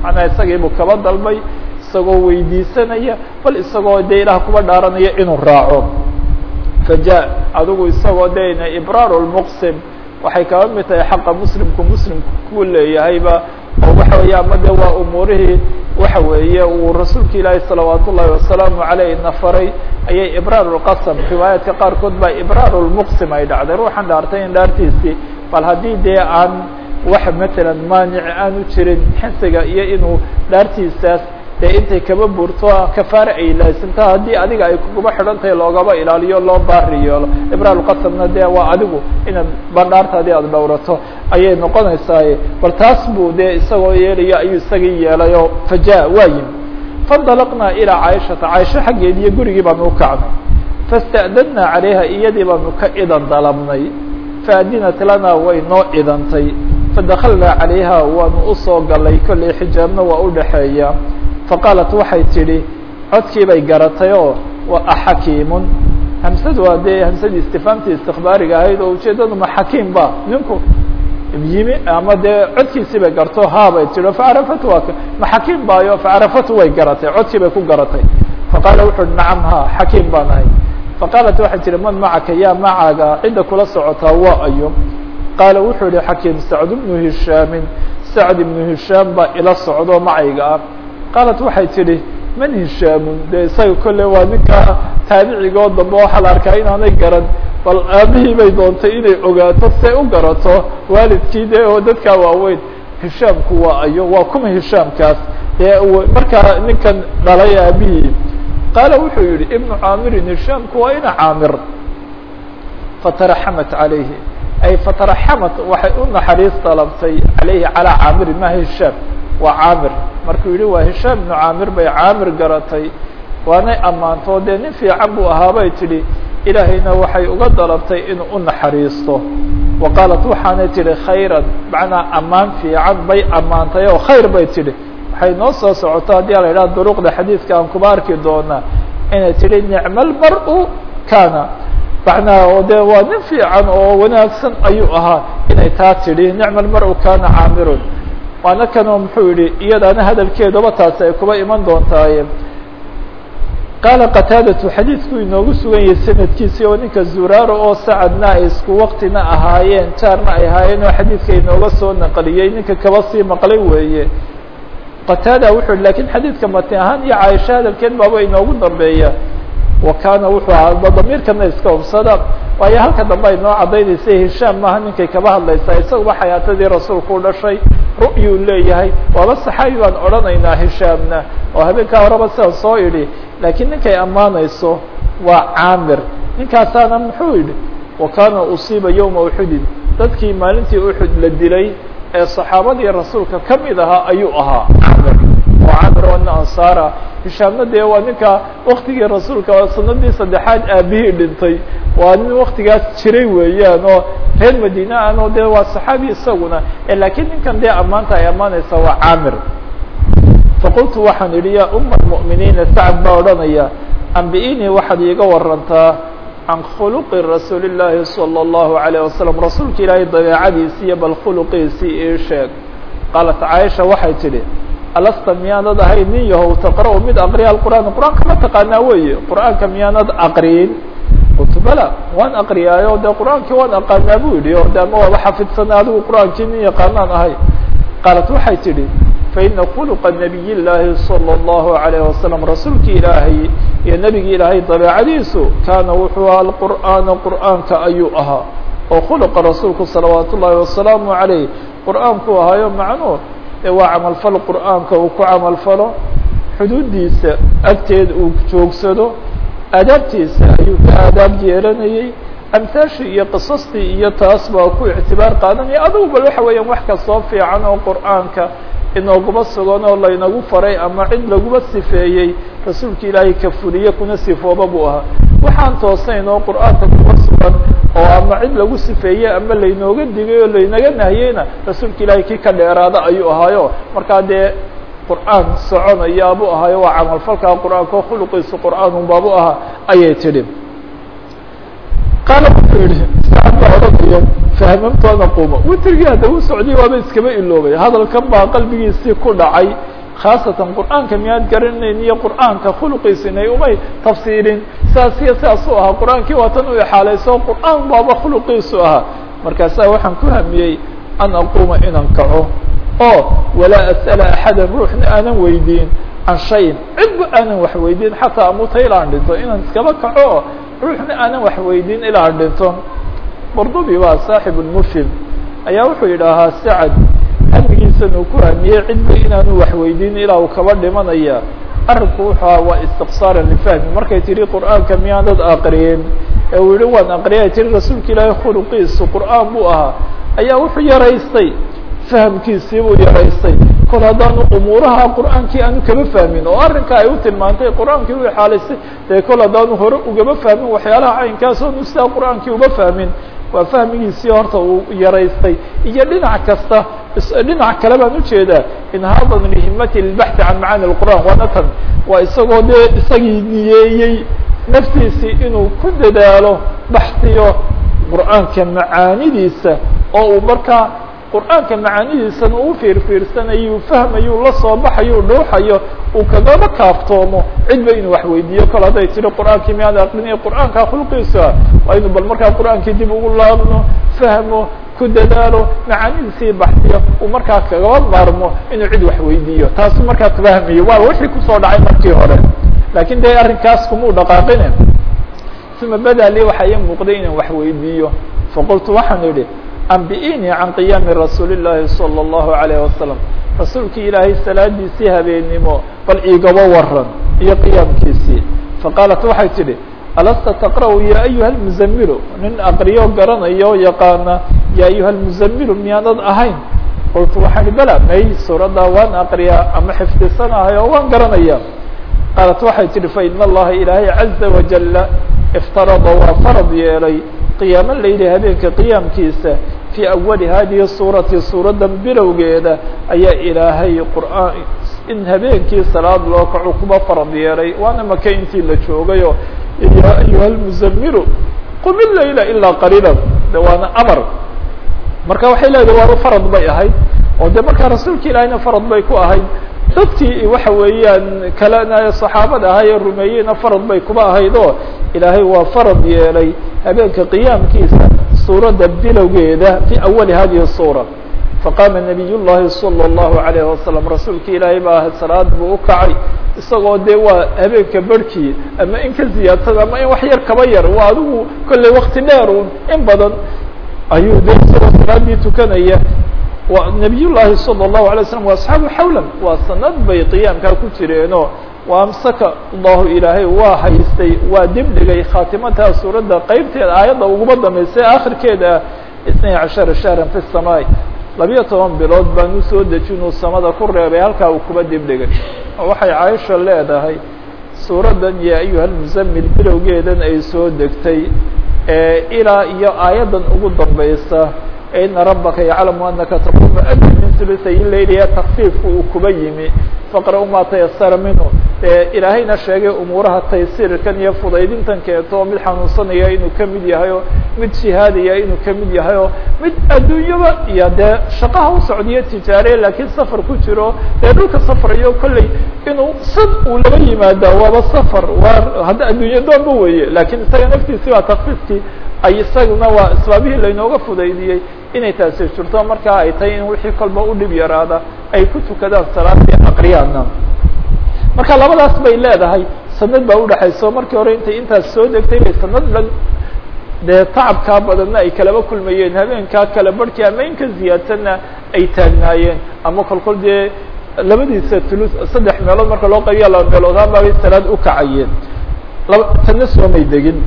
macnaha isagiibuu kaba dalbay isagoo weydiisanaya bal isagoo dee ilaah kuba dhaaranaya inuu raaco faja adigu isagoo dena ibraaru lmuqsim waxay kaba mid tahay xaqa muslimku muslimku ku leeyahayba oo waxa weeye ama de waa umuurihii waxa weeye uu rasuulka ilaahi salawaat ullahi wasalaamu aleyh nafaray ayay ibraar lqasam riwaayaadka qaarkood baa ibraar lmuqsim ay dhacday ruuxan dhaartay in dhaartiisii bal haddii dee aan wax matalan maanic aanu jirin xinsiga iyo inuu dhaartiisaas dee intay kaba burto kafaare ay laasimta haddii adiga ay kuguba xidhan tahay loogaba ilaaliyo loo baari yeelo ibraar lqasamna dee waa adigu inaad bandhaartaadii aada dhowrato ayay noqonaysaa bal taas buu dee isagoo yeelayo ayuu isagii yeelayo faja waa yimi faindalaqnaa ilaa caaishata caaisho xaggeed iyo gurigii baanu u kacnay fasta'dadnaa calayha iyadii baanu ka idan dalabnay faadinat lanaa way noo idantay fadakalnaa calayha waanu usoo galay kollay xijaabna waa udhaxeeya faqaalat waxay tidhi codkii bay garatay oo waa axakiimun hamsadu waa dee hamsadii istifaamtii istikbaariga ahayd oo ujeedadu ma xakiim ba ninku yimi ama dee codkiisii bay garto ha bay tidhi facarafatu waa ma xakiim baayo facarafatu way garatay codkii bay ku garatay faqaala wuxu uhi nacam ha xakiim baan ahay faqaalat waxay tihi man macaka yaa macaaga cidda kula socotaa waa ayo qaala wuxuu yihi xakiim sacd bnu hishaamin sacd ibnu hishaam baa ila socdo macayga ah qaalat waxay tidhi man hishaamun dee isaga kolle waa ninka taabicigoo dambe waxaa la arkaa inaanay garan bal aabihii bay doontay inay ogaato say u garato waalidkii dee oo dadkaa waaweyn hishaamku waa ayo waa kuma hishaamkaas dee markaa ninkan dhalay aabihii qaala wuxuu yihi ibnu caamirin hishaamku waa ina caamir fataraxamat calayhi ay fataraxamat waxay u naxariis dalabtay calayhi calaa caamirin maha hishaam waa caamir markuu yihi waa hishaam ibnu caamir bay caamir garatay waanay ammaanto dee nin fiican buu ahaabay tidhi ilaahayna waxay uga dalabtay inuu u naxariisto wa qaalat waxaanay tidhi khayran macnaa ammaan fiican bay ammaantay oo khayr bay tidhi waxay noo soo socoto haddii la yidhaha duruqda xadiidka aan kuba arki doonaa inay tidhi nicma almar-u kana macnaa oo dee waa nin fiican oo wanaagsan ayuu ahaa inay taa tidhi nicma almar-u kana caamirun waana kanoo muxuu yihi iyadaana hadalkeedaba taasi ay kuba iman doontaaye qaala qataadatu xadiidku inoogu sugan yahay sanadkiisi oo ninka zuraaro oo sacadna ay isku waktina ahaayeen jaarna ay ahaayeen oo xadiidka inooga soo naqliyey ninka kaba sii maqlay weeye qataada wuxuu yihi lakin xadiidka matni ahaan iyo caaisha hadalkeed baaba inoogu dambeeya wa kaana wuxuu ahaa damiirkana iska hubsada waayo halka dambe ay noo cadaynaysa hishaam maaha ninkay kaba hadlaysaa isaguba xayaatadii rasuulku u dhashay ru'yuu leeyahay waaba saxaabi baan odhanaynaa hishaamna oo habeenkaa horeba sidaan soo idhi laakiin ninkay ammaanayso waa caamir ninkaasaana muxuu yidhi wa kaana usiiba yowma uxudin dadkii maalintii uxud la dilay ee saxaabadii rasuulka ka mid ahaa ayuu ahaa caamir oo caamir oo nin ansaara hishaamna dee waa ninka waktigii rasuulka sanadii saddexaad aabihii dhintay waa nin waktigaas jiray weeyaan oo reer madiina aan oo dee waa saxaabi isaguna lakiin ninkan dee ammaanta ay ammaanaysa waa caamir faqultu waxaan idhi ya uma almu'miniina sacad baa odhanaya ambi-inii waxaad iiga warantaa can khuluqi rasuuli llaahi salى اllahu alayه wasalam rasuulka ilaahay dabeecadiisi iyo bal khuluqiisii ii sheeg qaalat caaisha waxay tidhi alasta miyaanad ahayd nin yahow taqra' mid aqriya alqur'aan qur'aanka ma taqaanaa weeye qur'aanka miyaanad aqriyin qultu bala waan aqriyaayo dee qur'aankii waan aqaanaa buu yidhi o de ama waaba xafidsanay adigu qur'aankii nin yaqaanaan ahay qaalat waxay tidhi faina khuluqa nabiy llaahi salى اllahu alayh wasalam rasuulki ilaahay iyo nebigi ilaahay dabeecadiisu kaana wuxuu aha alqur'aana qur'aanka ayuu ahaa oo khuluqa rasuulku salawaat ullaahi wasalaamu calayh qur'aanku ahaayo macnuu ee waa camalfalo qur'aanka uu ku camalfalo xuduuddiisa agteed uu joogsado aadaabtiisa ayuu ka aadaab yeelanayey amhaashii iyo qisastii iyo taas baa ku ictibaar qaadanaya adugu bal waxa weeyaan wax kastoo fiican oo qur'aanka inooguma sugan oo laynagu faray ama cid laguba sifeeyey rasuulka ilaahay ka fuliye kuna sifooba buu ahaa waxaan toosayn oo qur'aanka kuma sugan oo ama cid lagu sifeeyey ama laynooga digay oo laynaga nahiyeyna rasuulka ilaahay kii ka dheeraada ayuu ahaayo markaa dee qur'aan soconayaabuu ahaayo waa camalfalkaa qur'aanka oo khuluqiisu qur'aanun baabu ahaa ayay tidhi qaala wuxuu yihi saad baa odhanayo fahamamtu ana quma witrigii hadda u socday waaba iskaba iloobay hadalkan baa qalbigiisii ku dhacay khaasatan qur'aanka miyaad garanayn iyo qur'aanka khuluqiisinay umay tafsiirin saas iyo saas u ahaa qur'aankii waa tan u ixaalayso qur'aan baaba khuluqiisu ahaa markaasaa waxaan ku hamiyey an aquuma inaan kaco oo walaa as'ala axada ruuxna aanan weydiin can shayin cidba aanan wax weydiin xataa amuuta ilaa an dhinto inaan iskaba kaco oo ruuxna aanan wax weydiin ilaa an dhinto qurdubi waa saaxib lmufhim ayaa wuxuu yidhaahaa sacad hamigiisan uu ku hamiyey cidba inaanu wax weydiin ilaa uu kaba dhimanaya arrinku wuxuu aha waa istiqsaara lifahmi markay tihi qur'aanka miyaanad aqriyeen ee uu yihi waan aqriyay tiri rasuulka ilaahay khuluqiisu qur'aan buu ahaa ayaa wuxuu yaraystay fahamkiisii buu yaraystay kol haddaanu umuuraha qur'aankii aanu kaba fahmin oo arrinka ay u tilmaantay qur'aankii u ixaalaystay dee kol haddaanu hore ugaba fahmin waxyaalaha caynkaas oonu sidaa qur'aankii uba fahmin waa fahmigiisii horta uu yaraystay iyo dhinac kasta dhinac kale baan ujeedaa inhaadan lihimati lbaxthi can macaani lqur'an waana tan waa isagoo dee isagii niyeeyey naftiisii inuu ku dadaalo baxtiyo qur'aanka macaanidiisa oo uu markaa qur'aanka macaanidiisana uu fiirfiirsanayo fahmayo la soo baxayo dhuuxayo uu kagaba kaaftoomo cidba inuu wax weydiiyo kol hadday tiri qur'aankii miyaad aqriniyo qur'aanka khulqiisa waa inu bal markaa qur'aankii dib ugu laabno fahmo ku dadaalo macaanidiisii baxtiyo uu markaa kagaba maarmo inuu cid wax weydiiyo taasu markaa fahmayo waa wixii kusoo dhacay markii hore laakin dee arrinkaas kumau dhaqaaqine uma bada li waxaa ii muuqday inaan wax weydiiyo faqultu waxaan idhi ambi'inii can qiyaami rasuuli llaahi salى اllahu alayh wasalam rasuulkii ilaahay salaadiisii habeennimo bal iigaba waran iyo qiyaamkiisii faqaalat waxay tidhi alasta taqra'u ya ayuha lmuzamilu nin aqriyo garanayo yaqaana ya ayuha lmuzamilu miyaanad ahayn qultu waxaan ihi bala may suuraddaa waan aqriyaa ama xifdisanahay oo waan garanaya qaalat waxay tidhi faina allaha ilaahay caza wajala iftarada waa farad yeelay qiyaamo layli habeenka qiyaamkiisa fii awali hadihi suurati suuraddan bilowgeeda ayaa ilaahay qur'aan in habeenkii salaad loo kaco kuba farad yeelay waana maka intii la joogayo ya ayuha lmuzamilu qum ilayla ilaa qaliila de waana amar marka waxay leedahay waaba farad bay ahayd oo de markaa rasuulka ilaahayna farad bay ku ahayd dadkii waxa weeyaan kalena saxaabada ahaa ee rumeeyeyna farad bay kuba ahayd oo ilaahay waa farad yeelay habeenka qiyaamkiisa suuradda bilowgeeda fi awali hadihi suura faqaama nabiy llahi salى اllahu alayh wasalam rasuulka ilaahay baa salaad buu ukacay isagoo dee waa habeenka barhkii ama in ka ziyaadsada ama in wax yar kaba yar waa adigu kolley wakti dheer un in badan ayuu de isagoo salaadii tukanaya nabiy llahi salى الlahu alay slam wa asxaabu xawlan waa sanad bay qiyaamkaa ku jireenoo wa amsaka allahu ilaahay waa haystay waa dib dhigay khaatimataa suuradda qeybteeda aayadda uguma dambeysay akhirkeeda itnay cashara shahran fi الsamaai labiyo toban bilood baan usoo dejinuu samada ku reebay halkaa uu kuba dib dhigay oo waxay caaisha leedahay suuraddan ya ayuha lmuzamil bilowgeedan ay soo degtay ilaa iyo aayaddan ugu dambeysa ina rabaka yaclamu anaka taqumu adna min ثuluثay layliya takfiifku uu kuba yimi faqra ma tayasara minhu ilaahayna sheegay umuuraha taysirkan iyo fudaydintan keeto mid xanuunsanaya inuu kamid yahay o mid jihaadaya inuu kamid yahay o mid adduunyaba iyo dee shaqaha usocdiyo tijaare lakiin safar ku jiro dee dhulka safrayo kolley inuu sad uu laba yimaada waaba safar waa hadda adduunya doonba weye lakin isaga naftiisi waa takfiifkii ay isaguna waa asbaabihii laynooga fudaydiyey inay taasi jirto markaa ay tahay in wixii kolba u dhib yaraada ay ku tukadaan salaadii aqriyaana marka labadaas bay leedahay sanad baa udhaxayso markii hore intay intaas soo degtay bay sanad dhan dee tacabkaa badanna ay kalaba kulmayeen habeenkaa kala barhkii ama in ka ziyaadsanna ay taagnaayeen ama kolkol dee labadiisa tulus saddex meelood marka loo qaybiya laba meelood hababay salaad ukacayeen laba tana soomay degin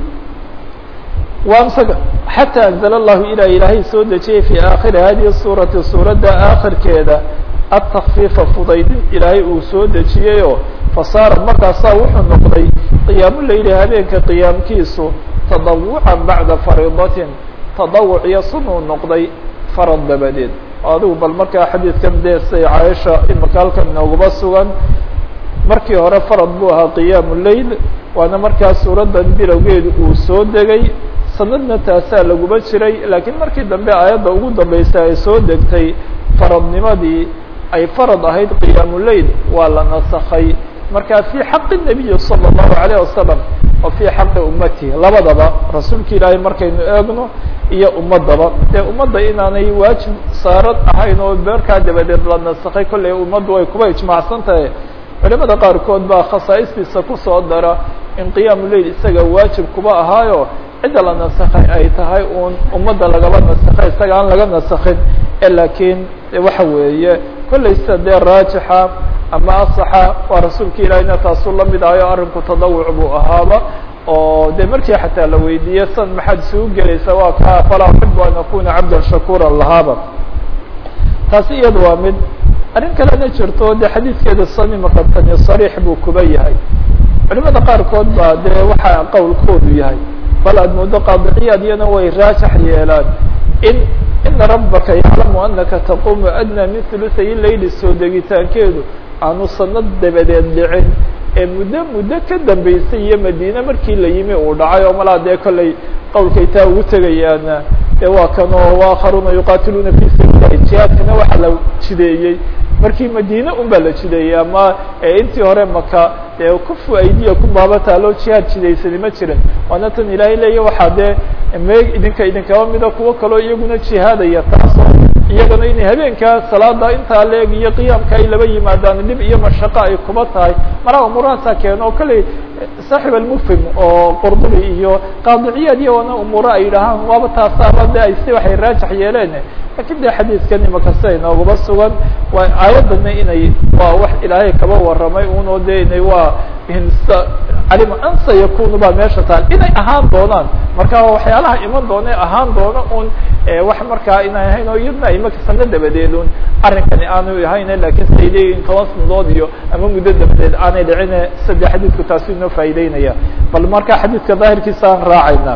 xatى أنزل الlahu ilaa ilaahay soo dejiyey في akhiri hadihi suurati suuradda akhirkeeda التkفiifa fudaydin ilaahay uu soo dejiyeyo fasaara markaasaa wuxuu noqday qiyaamu layli habeenka qiyaamkiisu تadawuca baعda fariidatin tadawuc iyo sunuu noqday farad dabadeed adigu bal markaa xadiidkan dee say caaisha imaka halkan inoogaba sugan markii hore farad buu ahaa qiyaamu layl waana markaa suuraddan bilowgeedu uu soo degay sanadna taasaa laguma jiray lakiin markii dambe aayadda ugu dambeysa ay soo degtay faradnimadii ay farad ahayd qiyaamu leyl waa la nasakhay marka fii xaqi الnabiyi salى الlahu عalيه wasalam wa fii xaqi ummatihi labadaba rasuulka ilaahay markaynu eegno iyo ummadaba dee ummadda inaanay waajib saarad ahayn oo beerkaa dabadeed la nasakhay kolley ummaddu way kuba ijmaacsan tahay culimada qaarkood baa khasaa'istiisa kusoo dara in qiyaamu leyl isaga waajib kuba ahaayo cidda la nasakhay ay tahay uun ummadda lagaba nasakhay isaga aan laga nasakhin laakiin waxa weeye kolley sida dee raajixa ama asaxa waa rasuulka ilaahayna taasuu lamid ahayo arrinku tadawuc buu ahaaba oo de markii xataa la weydiiye san maxaad isugu gelaysa waa ka falaa uxibu an akuna cabdan shakura lahaaba taasi iyada waa mid arrin kalena jirto de xadiidkeeda sami makatani sariix buu kuba yahay culimada qaarkood baa dee waxa qowlkoodu yahay bal aad muddo qaadiciyaad iyana way raajax yeelaan in ina rabbaka yaclamu anaka taqumu adnaa min thuluthay leyli soo degitaankeedu aanu sanad dabadeed dhicin ee muddo muddo ka dambeysay iyo madiine markii la yimi uu dhacay oo malaa dee kolley qowlkay taa ugu tegayaana dee waa kan oo waakharuuna yuqaatiluuna fi sabiilillahi jihaadkana waxaa la jideeyey markii madiine un baa la jideeyey ama intii hore maka dee kufu aydiya ku baabataaloo jihaad jidaysani ma jirin waana tan ilaahay leeya waxaa dee me idinka idinkaba mida kuwo kaloo iyaguna jihaadaya taasoo iyagana inay habeenkaa salaada intaa leeg iyo qiyaamka ay laba yimaadaan dhib iyo mashaqo ay kuba tahay maraa umuurahaasaa keeno oo kolley saaxib almufhim oo qurdubi iyo qaadiciyaad iyagoona umuuro ay yidhaahaan waaba taasaaba de ay si waxay raajax yeeleen lakin de xadiidkan imaka sida inoogaba sugan waa aayadana inay waa wax ilaahay kaba waramay uno de inay waa calima an sayakunu baa meesha taal inay ahaan doonaan marka waxyaalaha iman doona ahaan doona un wax markaa inay ahayn oo iyadna imaka sano dabadeed un arrinkani aanu ahayn lakin siday leeyihin toban sanadood iyo ama muddo dabadeed aanay dhicine saddex xadiidku taasi inoo faa'ideynaya bal marka xadiidka daahirkiisa aan raacayna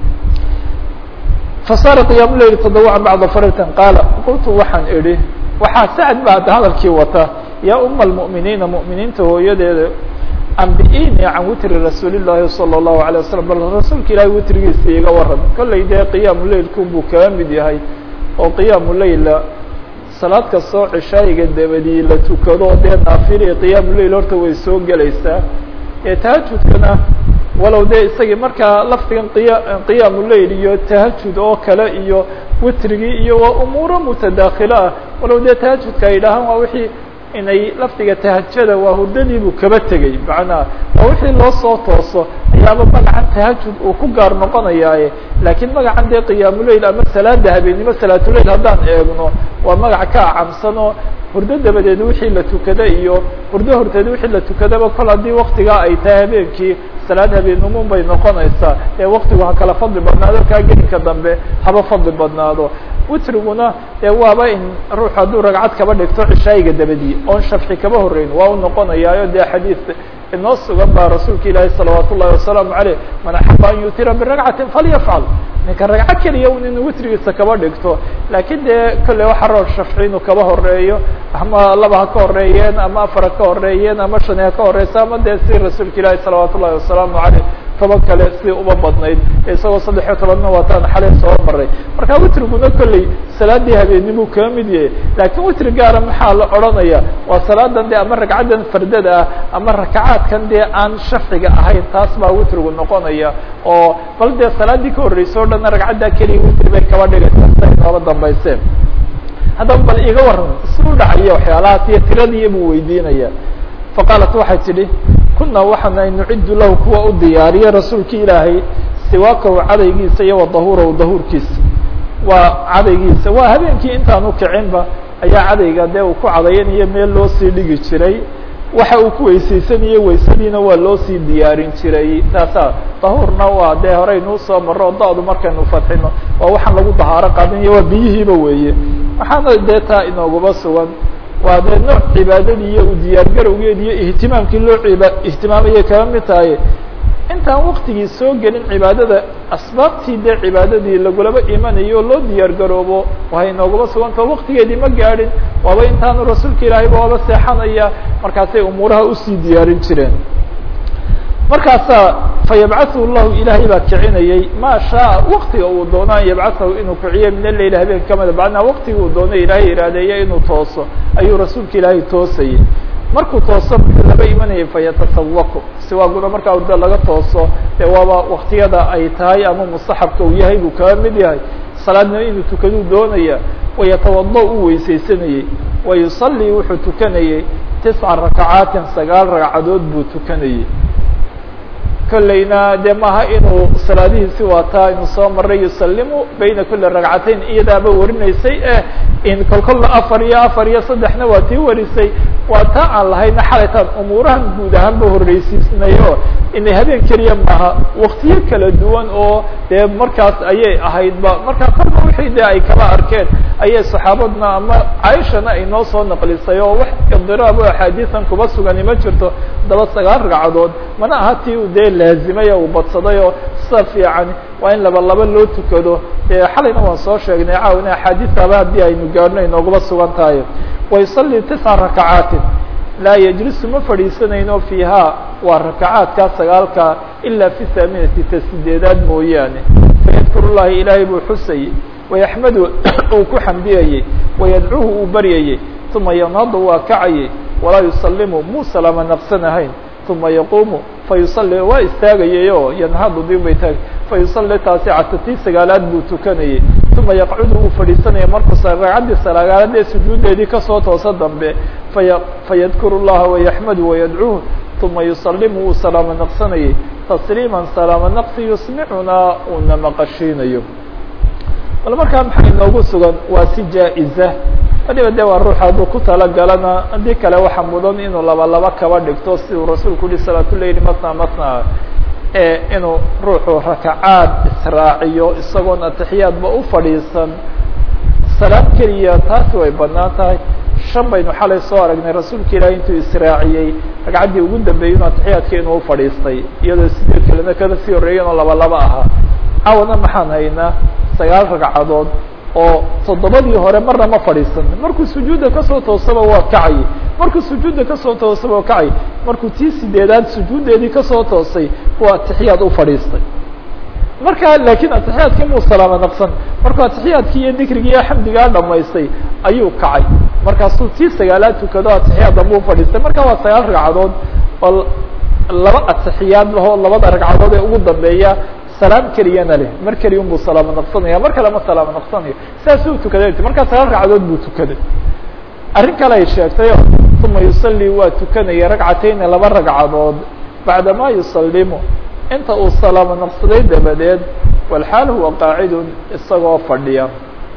fasaara qiyaamu leyl tadawucan bacda faritan qaala qultu waxaan idhi waxaa sacd ba ada hadalkii wata yaa uma almu'miniina mu'miniinta hooyadeeda ambi-ini can witri rasuuli llahi salى الlahu عalيه wasalam bal rasuulka ilahay witrigiisa iga waran kolley dee qiyaamu leylku buu kaga mid yahay oo qiyaamu leyla salaad kastoo cishaayiga dabadii la tukado dee naafili qiyaamu leyl horta way soo gelaysaa ee tahajudkana walow dee isagii markaa lafdigan qiya qiyaamu leyl iyo tahajud oo kale iyo witrigii iyo waa umuuro mutadaakilo ah walow dee tahajudka ay dhahaan waa wixii inay lafdiga tahajada waa hurdadii buu kaba tegey macnaha waa wixii loo soo tooso ayaaba magacan tahajud uu ku gaar noqonayaaye laakiin magacan dee qiyaamu leyl ama salaada habeennimo salaatuleyl haddaan eegno waa magac ka acamsanoo hurdo dabadeed wixii la tukada iyo hurdo horteed wixii la tukadaba kol haddii waktigaa ay tahay habeenkii salaad habeennimun bay noqonaysaa ee waktigu ha kala fadli badnaado kaa gelinka dambe haba fadli badnaado witriguna dee waaba in ruux hadduu ragcad kaba dhigto cishaayiga dabadii oon shafci kaba horeyn waa u noqonayaayo dee xadiid inoo sugan baa rasuulka ilaahi salawaat ullahi wasalaamu caleyh man axaba an yutira biragcatin falyafcal ninka ragco keliya un inuu witrigiisa kaba dhigto laakiin dee kolley waxa roor shafci inuu kaba horeeyo ama laba ha ka horeeyeen ama afar ha ka horeeyeen ama shan ha ka horeysa ama dee si rasuulka ilaahi salawaat ullahi wasalaamu caleyh toban kale si uma badnayd isagoo saddex iyo tobanna waataan xalay soo maray marka witriguna kolley salaadii habeennimuu kaga mid yahay laakiin witri gaara maxaa la odhanaya waa salaadan de ama ragcaddan fardada ah ama rakacaadkan dee aan shafciga ahayn taas baa witrigu noqonaya oo bal dee salaadii ka horreysay o dhanna ragcaddaa keliya witri bay kaba dhigaysaa siay noola dambayseen haddaba bal iga waran isuu dhacaya waxyaalahaas iyo tiradii buu weydiinaya faqaalat waxay tidhi kuna waxaana nuciddu lahu kuwa u diyaariya rasuulki ilaahay siwaakahu cadaygiisa iyo wadahuurahu dahuurkiisa waa cadaygiisa waa habeenkii intaan ukicinba ayaa cadayga dee uu ku cadayanayo meel loo sii dhigi jiray waxa uu ku weysaysanayo weysadiina waa loo sii diyaarin jiray taasa dahuurna waa dee horeynuu soo maro da-du markaynu fadxino waa waxaan lagu dahaaro qaadanayo waa biyihiiba weeye waxaana dee taa inoogaba sugan waa dee nooc cibaadadii iyo u diyaar garowgeed iyo ihtimaamkii loo iba ihtimaamayay kaba mid tahay intaan waktigii soo gelin cibaadada asbaabtii dee cibaadadii lagulaba imanayo oo loo diyaar garoobo waxay noogaba sugantao waktigeedii ma gaadhin waaba intaanu rasuulka ilaahayba waaba seexanaya markaasay umuuraha usii diyaarin jireen markaasaa fayabcaثhu الlahu ilaahay baa kicinayey ma shaءa waktiga uu doono an yabcaثahu inuu kiciyo min aleyl habeen kamida bacnaa waktiga uu doono ilaahay iraadeeya inuu tooso ayuu rasuulka ilaahay toosayey markuu tooso muxuu laba imanayay fayatasawaku siwaaguna markaa urda laga tooso dee waaba waktiyada ay tahay ama mustaxabka uu yahay buu kaga mid yahay salaadna inuu tukaduu doonaya wayatawada u weysaysanayey wayusalii wuxuu tukanayey tisca rakacaatin sagaal ragcadood buu tukanayey kolleyna dee maaha inuu salaadihiisi waataa inuu soo maray yusalimu bayna kuli ragcatayn iyadaaba warinaysay eh in kolkolna afar iyo afar iyo saddexna waa tii warisay waa taa aan lahayna xalaytaan umuurahan guud ahaan ba horreysiisnayo inay habeen keliya maaha waktiyo kala duwan oo dee markaas ayay ahaydba markaa kolba wixii dee ay kala arkeen ayay saxaabadna ama caaishana ay noo soo naqlisay oo wax idiraab o axaadiisan kuba sugani ma jirto daba sagaal ragcadood mana aha tii u dee laazimay oo uu badsaday oo sida fiican waa in laba laba loo tukado dee xalayna waan soo sheegnay caawina axaadiistaaba haddii aynu gaarno inoogaba sugan tahay wayusalii tisca rakacaatin laa yajlisu ma fadhiisanayno fiiha waa rakacaadkaa sagaalka ilaa fi haaminati ta sideedaad mooyaane fayadkuru llahi ilaahay buu xusayey wayaxmadu uu ku xamdiyayey wayadcuuhu uu baryayey uma yanhadu waa kacayey walaa yusalimu muu salaama naqsanahayn uma yaquumu fayusali waa istaagayay oo yanhadu dib bay taag fayusali taasicata tii sagaalaad buu tukanayey uma yaqcudu uu fadhiisanaya markuusa ragcaddii sagaalaad ee sujuudeedii kasoo toosa dambe faya fayadkuru llaha wayaxmadu wayadcuuh uma yusalimu uu salaamo naqsanayey tasliima salaamo naqsi yusmicunaa uuna maqashiinayo bal markaa maxay inoogu sugan waa si jaa-iza waliba de waa ruux hadduu ku talagalana haddii kale waxa mudan inuu laba laba kaba dhigto si uu rasuulku yihi salaatuleyli matna matna ee inuu ruuxu rakacaad israaciyo isagoon atixiyaadba u fadhiisan salaad keliya taasi way banaan tahay shan baynu xalay soo aragnay rasuulka ilaahi intuu israaciyey ragcaddii ugu dambeeyey inu atixiyaadka inuu ufadhiistay iyadoo sideed kalena kada sii horreeyen oo laba laba ahaa caawana maxaan haynaa sagaal ragcadood oo toddobadii hore marna ma fadhiisan markuu sujuudda kasoo toosaba waa kacayay markuu sujuudda kasoo toosaba waa kacay markuu tii sideedaad sujuuddeedii kasoo toosay waa atixiyaad u fadhiistay markaa laakiin atixiyaadkii muu salaamo naqsan markuu atixiyaadkii iyo dikrigii iyo xamdigaa dhamaystay ayuu kacay markaasuu tii sagaalaad tukado atixiyaad damba u fadhiistay marka waa sagaal ragcadood oo laba atixiyaad lahoo labada ragcadood ee ugu dambeeya salaam keliyana leh mar keliya un buu salaamo naqsanaya mar kale ma salaamo naqsanayo saasuu tukaday markaa sagaal ragcadood buu tukaday arrin kale ay sheegtayo uma yusalii waa tukanaya ragcatayni laba ragcadood bacdama yusalimu inta uu salaamo naqsaday dabadeed walxaal huwa qaacidun isagoo fadhiya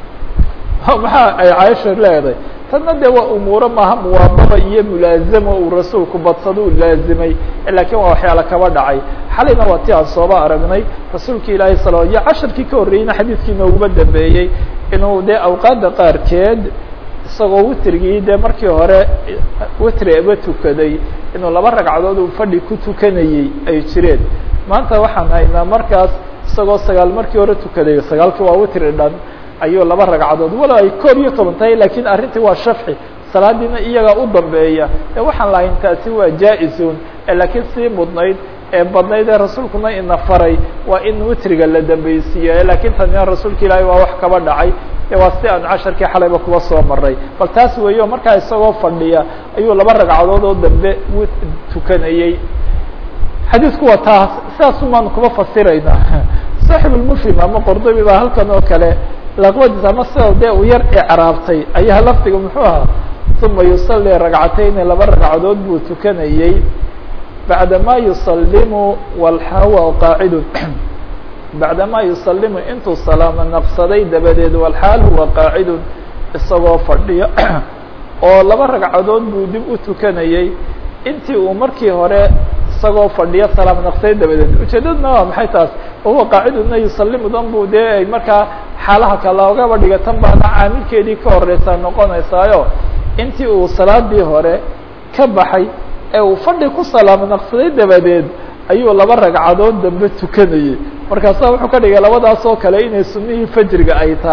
maxaa ay caaisha leedahay tadna dee waa umuuro maaha muwaadaba iyo mulaazamo uu rasuulku badsado u laazimay lakin waa waxyaala kaba dhacay xalayna waa ti aan sooba aragnay rasuulka ilaahay sala iyo casharkii ka horreeyeyna xadiidkii nooguma dambeeyey inuu dee awqaadda qaarkeed isagoo witrigii dee markii hore witri eba tukaday inuu laba ragcadood uu fadhi ku tukanayey ay jireen maanta waxaan haynaa markaas isagoo sagaal markii hore tukaday sagaalkii waa witri dhan ayuu laba ragcadood walo ay koob iyo toban tahay lakin arrintii waa shafci salaadiina iyaga u dambeeya ee waxaan lahayn taasi waa jaa-izun lakiin sii mudnayd ee badnayd ee rasuulkuna ina faray waa in witriga la dambeysiiya lakin tanina rasuulka ilaahay waa wax kaba dhacay waa si aan casharkii xalayba kuba soo maray bal taas weeyo markaa isagoo fadhiya ayuu laba ragcadood oo dambe tukanayey xadiisku waa taas sidaas umaan kuba fasirayna saaxib lmufhim ama qordobi baa halkan oo kale laqbadiis ama sida dee uu yar icraabtay ayaa lafdiga muxuu ahaa uma yusalii ragcatayni laba ragcadood buu tukanayey bacdama yusalimu walxawa qaacidun bacdama yusalimu intuu salaamo naqsaday dabadeed walxaal huwa qaacidun isagoo fadhiyo oo laba ragcadood buu dib u tukanayey intii uu markii hore isagoo fadhiyo salaamo naqsaday dabadeed ujeedaduna waa maxay taas wahuwa qaaciduna yusalimu dan buu dee ay markaa xaalaha kale ogaba dhiga tan baana caamilkeedii ka horeysaa noqonaysaayo intii uu salaadii hore ka baxay ee uu fadhi ku salaamo naqsaday dabadeed ayuu laba ragcadood dambe tukanayey markaasa wuxuu ka dhigay labadaas oo kale inay sunihii fajriga ay tahay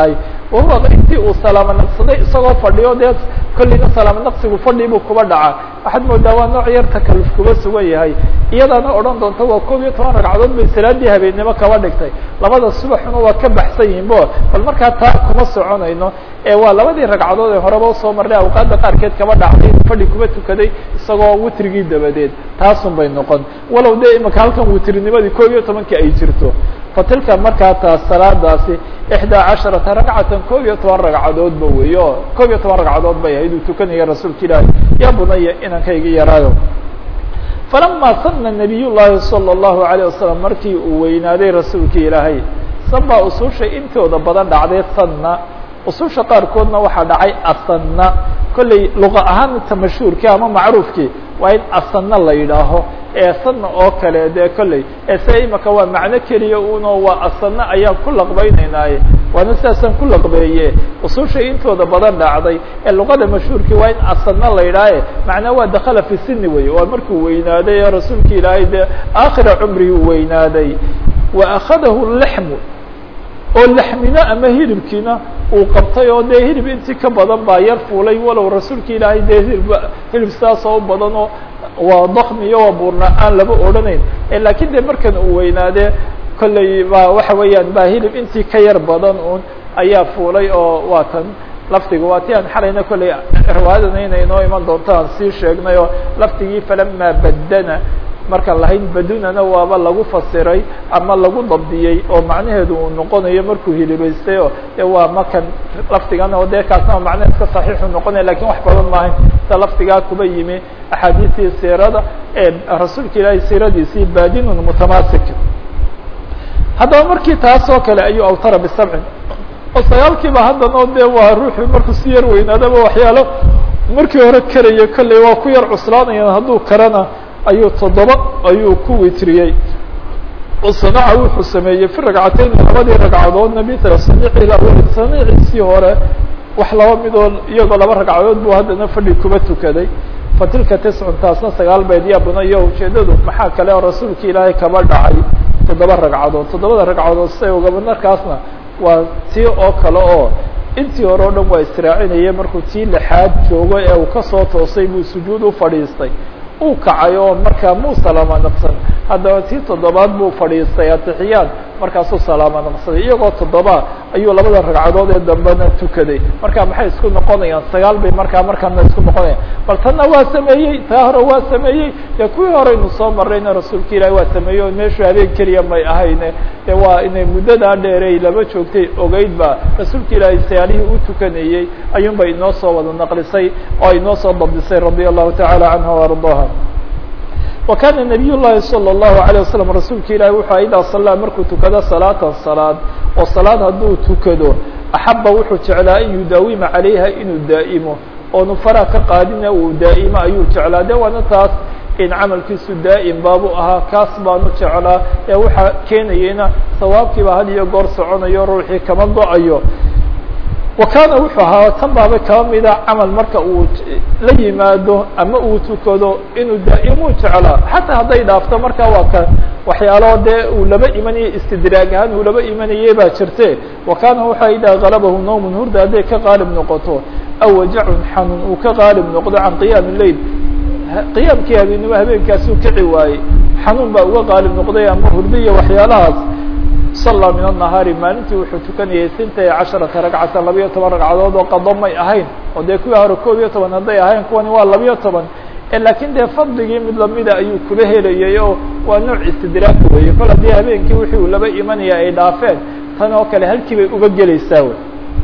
wahuwa intii uu salaamo naqsaday isagoo fadhiyo dee kolleyna salaamo naqsigu fadhi buu kuba dhaca waxaad moodaa waa nooc yar takaluf kuba sugan yahay iyadaana odhan doonta waa koob iyo toban ragcadood bay salaadii habeennimo kaba dhigtay labada subaxuna waa ka baxsan yihin bo bal markaa taa kuma soconayno ee waa labadii ragcadood ee horeba usoo marnay awqaadda qaarkeed kaba dhacday fadhi kuba tukaday isagoo witrigii dabadeed taasun bay noqon walow dee imaka halkan witrinimadii koob iyo tobankii ay jirto fatilka markaa taas salaadaasi ixdaa casharata ragcatan koob iyo toban ragcadoodba weeyo koob iyo toban ragcadood bay ahayd uu tukanaya rasuulka ilaahi yaa bunaya inankayga yaraayo falama sana nabiy llahi salى الlahu عalيه wasalam markii uu weynaaday rasuulka ilaahay sanbaa ususha intooda badan dhacday sanna ususha qaarkoodna waxaa dhacay asanna kolley luqa ahaan ta mashhuurkii ama macruufkii waa in asanna la yidhaaho ee sanna oo kale dee kolley ee se imaka waa macno keliya uno waa asanna ayaan ku laqbaynaynaaye waana sidaasaan ku laqbeeye ususha intooda badan dhacday ee luqada mashhuurkii waa in asanna la yidhaahe macnaa waa dakala fi sini wey waa markuu weynaaday ee rasuulka ilaahay dee aakhira cumrigii u weynaaday wa akhadahu laxmu oo laxmina ama hilibkiina uu qabtay oo dee hilib intii ka badan baa yar fuulay walow rasuulka ilaahay dee hilib hilib sidaasoo badan oo waa dakmi iyo waa buurna aan laba odhanayn lakin de markan uu weynaade kolley ba waxa weeyaan ba hilib intii ka yar badan un ayaa fuulay oo waa tan lafdiga waa ti aan xalayna kolley riwaayadana inay inoo iman doonto aan sii sheegnay oo lafdigii falama badana markaan lahayn badunana waaba lagu fasiray ama lagu dabdiyey oo macnaheedu uu noqonayo markuu hilibaystay o de waa makan lafdigana oo dee kaasna macnaha iska saxiixu noqonaya lakin wax badan maahayn sida lafdigaa kuba yimi axaadiistii siirada ee rasuulka ilaahay siiradiisii badinun mutamaasik haddaba markii taas oo kale ayuu awtara bisabcin oo sagaalkiiba haddana de waa ruuxu markuu si yar weynaadaba waxyaalo markii hore karaya kolley waa ku yar cuslaanayaan hadduu karana ayuu toddoba ayuu ku witriyey sanaca wuxuu sameeyey fi ragcatayn labadii ragcadoodna mithla saniici awal saniiciisii hore wax laba midoo iyagoo laba ragcadood buu haddana fadhi kuba tukaday fatilka tiscun taasna sagaal bayd yaa bunayo ujeedadu maxaa kale oo rasuulka ilaahay kaba dhacay toddoba ragcadood toddobada ragcadood say ugaba markaasna waa tii oo kale oo intii hore o dhan waa israacinaya markuu tii lixaad joogo ee uu kasoo toosay buu sujuud u fadhiistay uu kacay oo markaa muu salaamo naqsan haddaba tii toddobaad buu fadhiistay atixiyaad markaasuu salaamo naqsaday iyagoo toddoba ayuu labada ragcadood ee dambena tukaday marka maxay isku noqonayaan sagaal bay markaa markaana isku noqonayaan bal tanna waa sameeyey taa hore waa sameeyey dee kuwii horeynu soo marayna rasuulka ilaahi waa sameeyey oo meeshu habeen keliya may ahayne de waa inay muddadaa dheerey laba joogtay ogeyd ba rasuulka ilaahay sayaalihii u tukanayey ayuun bay inoo soo wada naqlisay oo inoo soo dabdisay radia allahu tacaala canha وarضaha وkana نabiy الlahi salى الlahu عalيه waslم rasuulka ilahi wuxuu idaa salaa markuu tukado salaatan salaad oo salaad hadduu tukado axaba wuxuu jeclaa an yudaawima calayha inuu daa'imo oonu fara ka qaadina uu daa'imo ayuu jeclaa de waana taas in camalkiisu daa'im baabu ahaa kaas baanu jeclaa ee waxaa keenayena sawaabkiiba had iyo goor soconayo ruuxii kama go-ayo wakana wuxuu ahaa tan baaba kaba mida camal marka uu la yimaado ama uu tukado inuu daa'imuu jeclaa xataa hadday dhaafto marka waa ka waxyaalo dee uu laba imanayay istidraag ahaan uu laba imanayay baa jirte wakana waxaa idaa galabahu nawmun hurda hadday ka qaalib noqoto aw wajacun xanuun uu ka qaalib noqdo can qiyaami leil qiyaamkii habeenimo habeenkaasuu kici waayey xanuun baa uga qaalib noqday ama hurda iyo waxyaalahaas sallaa min الnahaari maalintii wuxuu tukanayay sintay casharata ragcatan labiyo toban ragcadood oo qado may ahayn oo dee kuwii hore koob iyo toban hadday ahayn kuwani waa labiyo toban lakin dee fadligii mid lamida ayuu kula helayay oo waa nooc istidraag weeye kol haddii habeenkii wixii uu laba imanaya ay dhaafeen tan oo kale halkii bay uga gelaysaa wey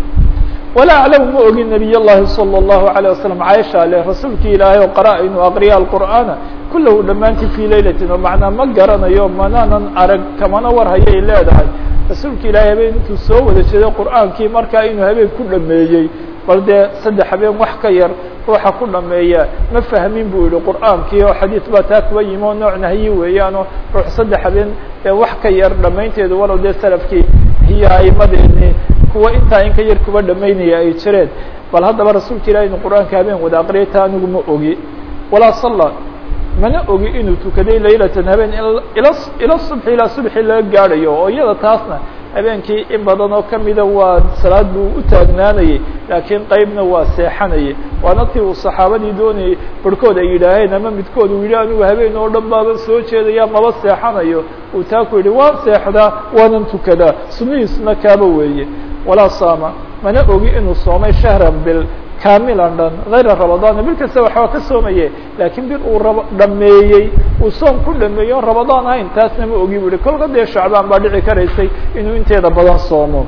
walaa aclamu ma ogin nabiy llahi salى الlahu عalيه wasalam caaisha le rasuulki ilaahay oo qara inuu aqriya alqur'aana kulahu dhammaantii fi laylatin oo macnaa ma garanayo manaanan arag kamana war hayay leedahay rasuulka ilaahay habeen intuu soo wada jeeday qur'aankii markaa inuu habeen ku dhameeyey bal dee saddex habeen wax ka yar ruuxa ku dhameeya ma fahmin buu yihi qur'aankii oo xadiis baa taa kuba yimi oo nooc nahyi weeyaanoo ruux saddex habeen ee wax ka yar dhamaynteedu walow dee salafkii hiyo aimadeeni kuwa intaa in ka yar kuba dhamaynaya ay jireen bal haddaba rasuulka ilahi inuu qur'aanka habeen wada aqriyay taa anigu ma ogi walaa salla mana ogi inuu tukaday laylatan habeen ila ila subxi ilaa subxi laga gaadhayo oo iyada taasna habeenkii in badan oo kamida waa salaad buu u taagnaanayay laakiin qeybna waa seexanayay waana tii uu saxaabadii doonayay barhkood ay yidhaaheen ama midkood uu yidhi anigu habeen oo dhan baaba soo jeedaya maba seexanayo uu taa ku yidhi waan seexdaa waanan tukadaa sunnihiisuna kaaba weeye walaa saama mana ogi inuu soomay shahran bil kaamilan dhan hayra ramadaan bil kasta waxbaa ka soomaye laakiin bil uu rab dhameeyey uu soom ku dhameeyey on ramadaan ahayn taasna ma ogi bu ihi kolka dee shacbaan baa dhici karaysay inuu inteeda badan soomo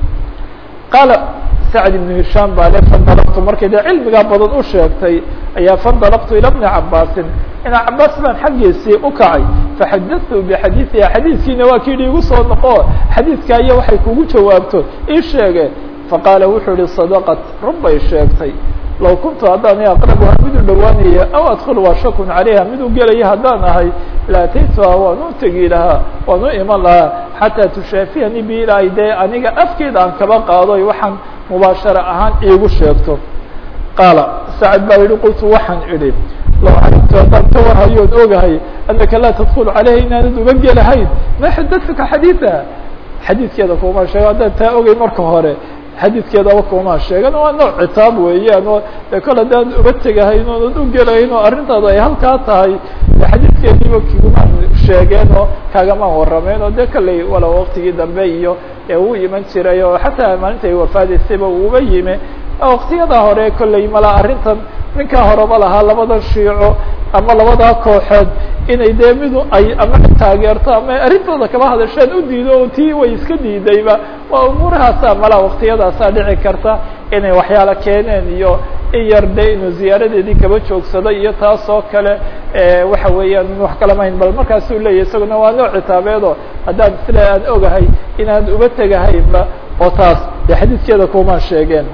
qaala sacd ibnu hishaam baa le fandalaqtu markay dee cilmigaa badan u sheegtay ayaa fandalaqtu ila bni cabaasin ina cabaas baan xaggiisii u kacay faxadatu bixadiidiha xadiidkiina waa kii igu soo noqo xadiidka iyo waxay kugu jawaabto ii sheege faqaala wuxuu yihi sadaqat run bay sheegtay low kuntu haddaan aqrabuha mid u dhowaanaya aw adkul waa shakun calayha mid u gelaya haddaan ahay laataytuha waan u tegi lahaa waan u iman lahaa xataa tushaafihani bi ilaahay dee aniga afkeeda aan kaba qaado waxaan mubaashara ahaan iigu sheegto qaala sacad baa yihi qultu waxaan idhi low calimtu haddaan ka warhayoon ogahay anaka laa tadkul calayha inaanad uga gelahayn ma xadatuka xadiidaha xadiidkeeda kuma sheego haddaan taa ogay marka hore xadiidkeedaba kuma sheegan waa nooc citaab weeyaan oo de kol haddaan uga tegahayn oonad u gelahayn oo arrintaada ay halkaa tahay xadiidkeediiba kigumaan sheegeen oo kaagamaan warrameen oo de kalley walow waktigii dambe iyo ee uu iman jiray oo xataa maalinta ay wafaadaysayba uuba yimi waktiyada hore kolley malaa arrintan ninkaa horeba lahaa labada shiico ama labadaa kooxood inay dee midu ay ama taageerto ama arrintooda kaba hadasheen u diido oo tii way iska diidayba waa umuurahaasa malaa waktiyadaasaa dhici karta inay waxyaala keeneen iyo in yar de inuu ziyaaradeedii kaba joogsaday iyo taas oo kale waxa weeyaan wax kalamahayn bal markaasuu leeyahy isaguna waa nooc citaabeedo haddaan sila aan ogahay inaan uba tegahaynba oo taas dee xadiidkeeda kumaan sheegeen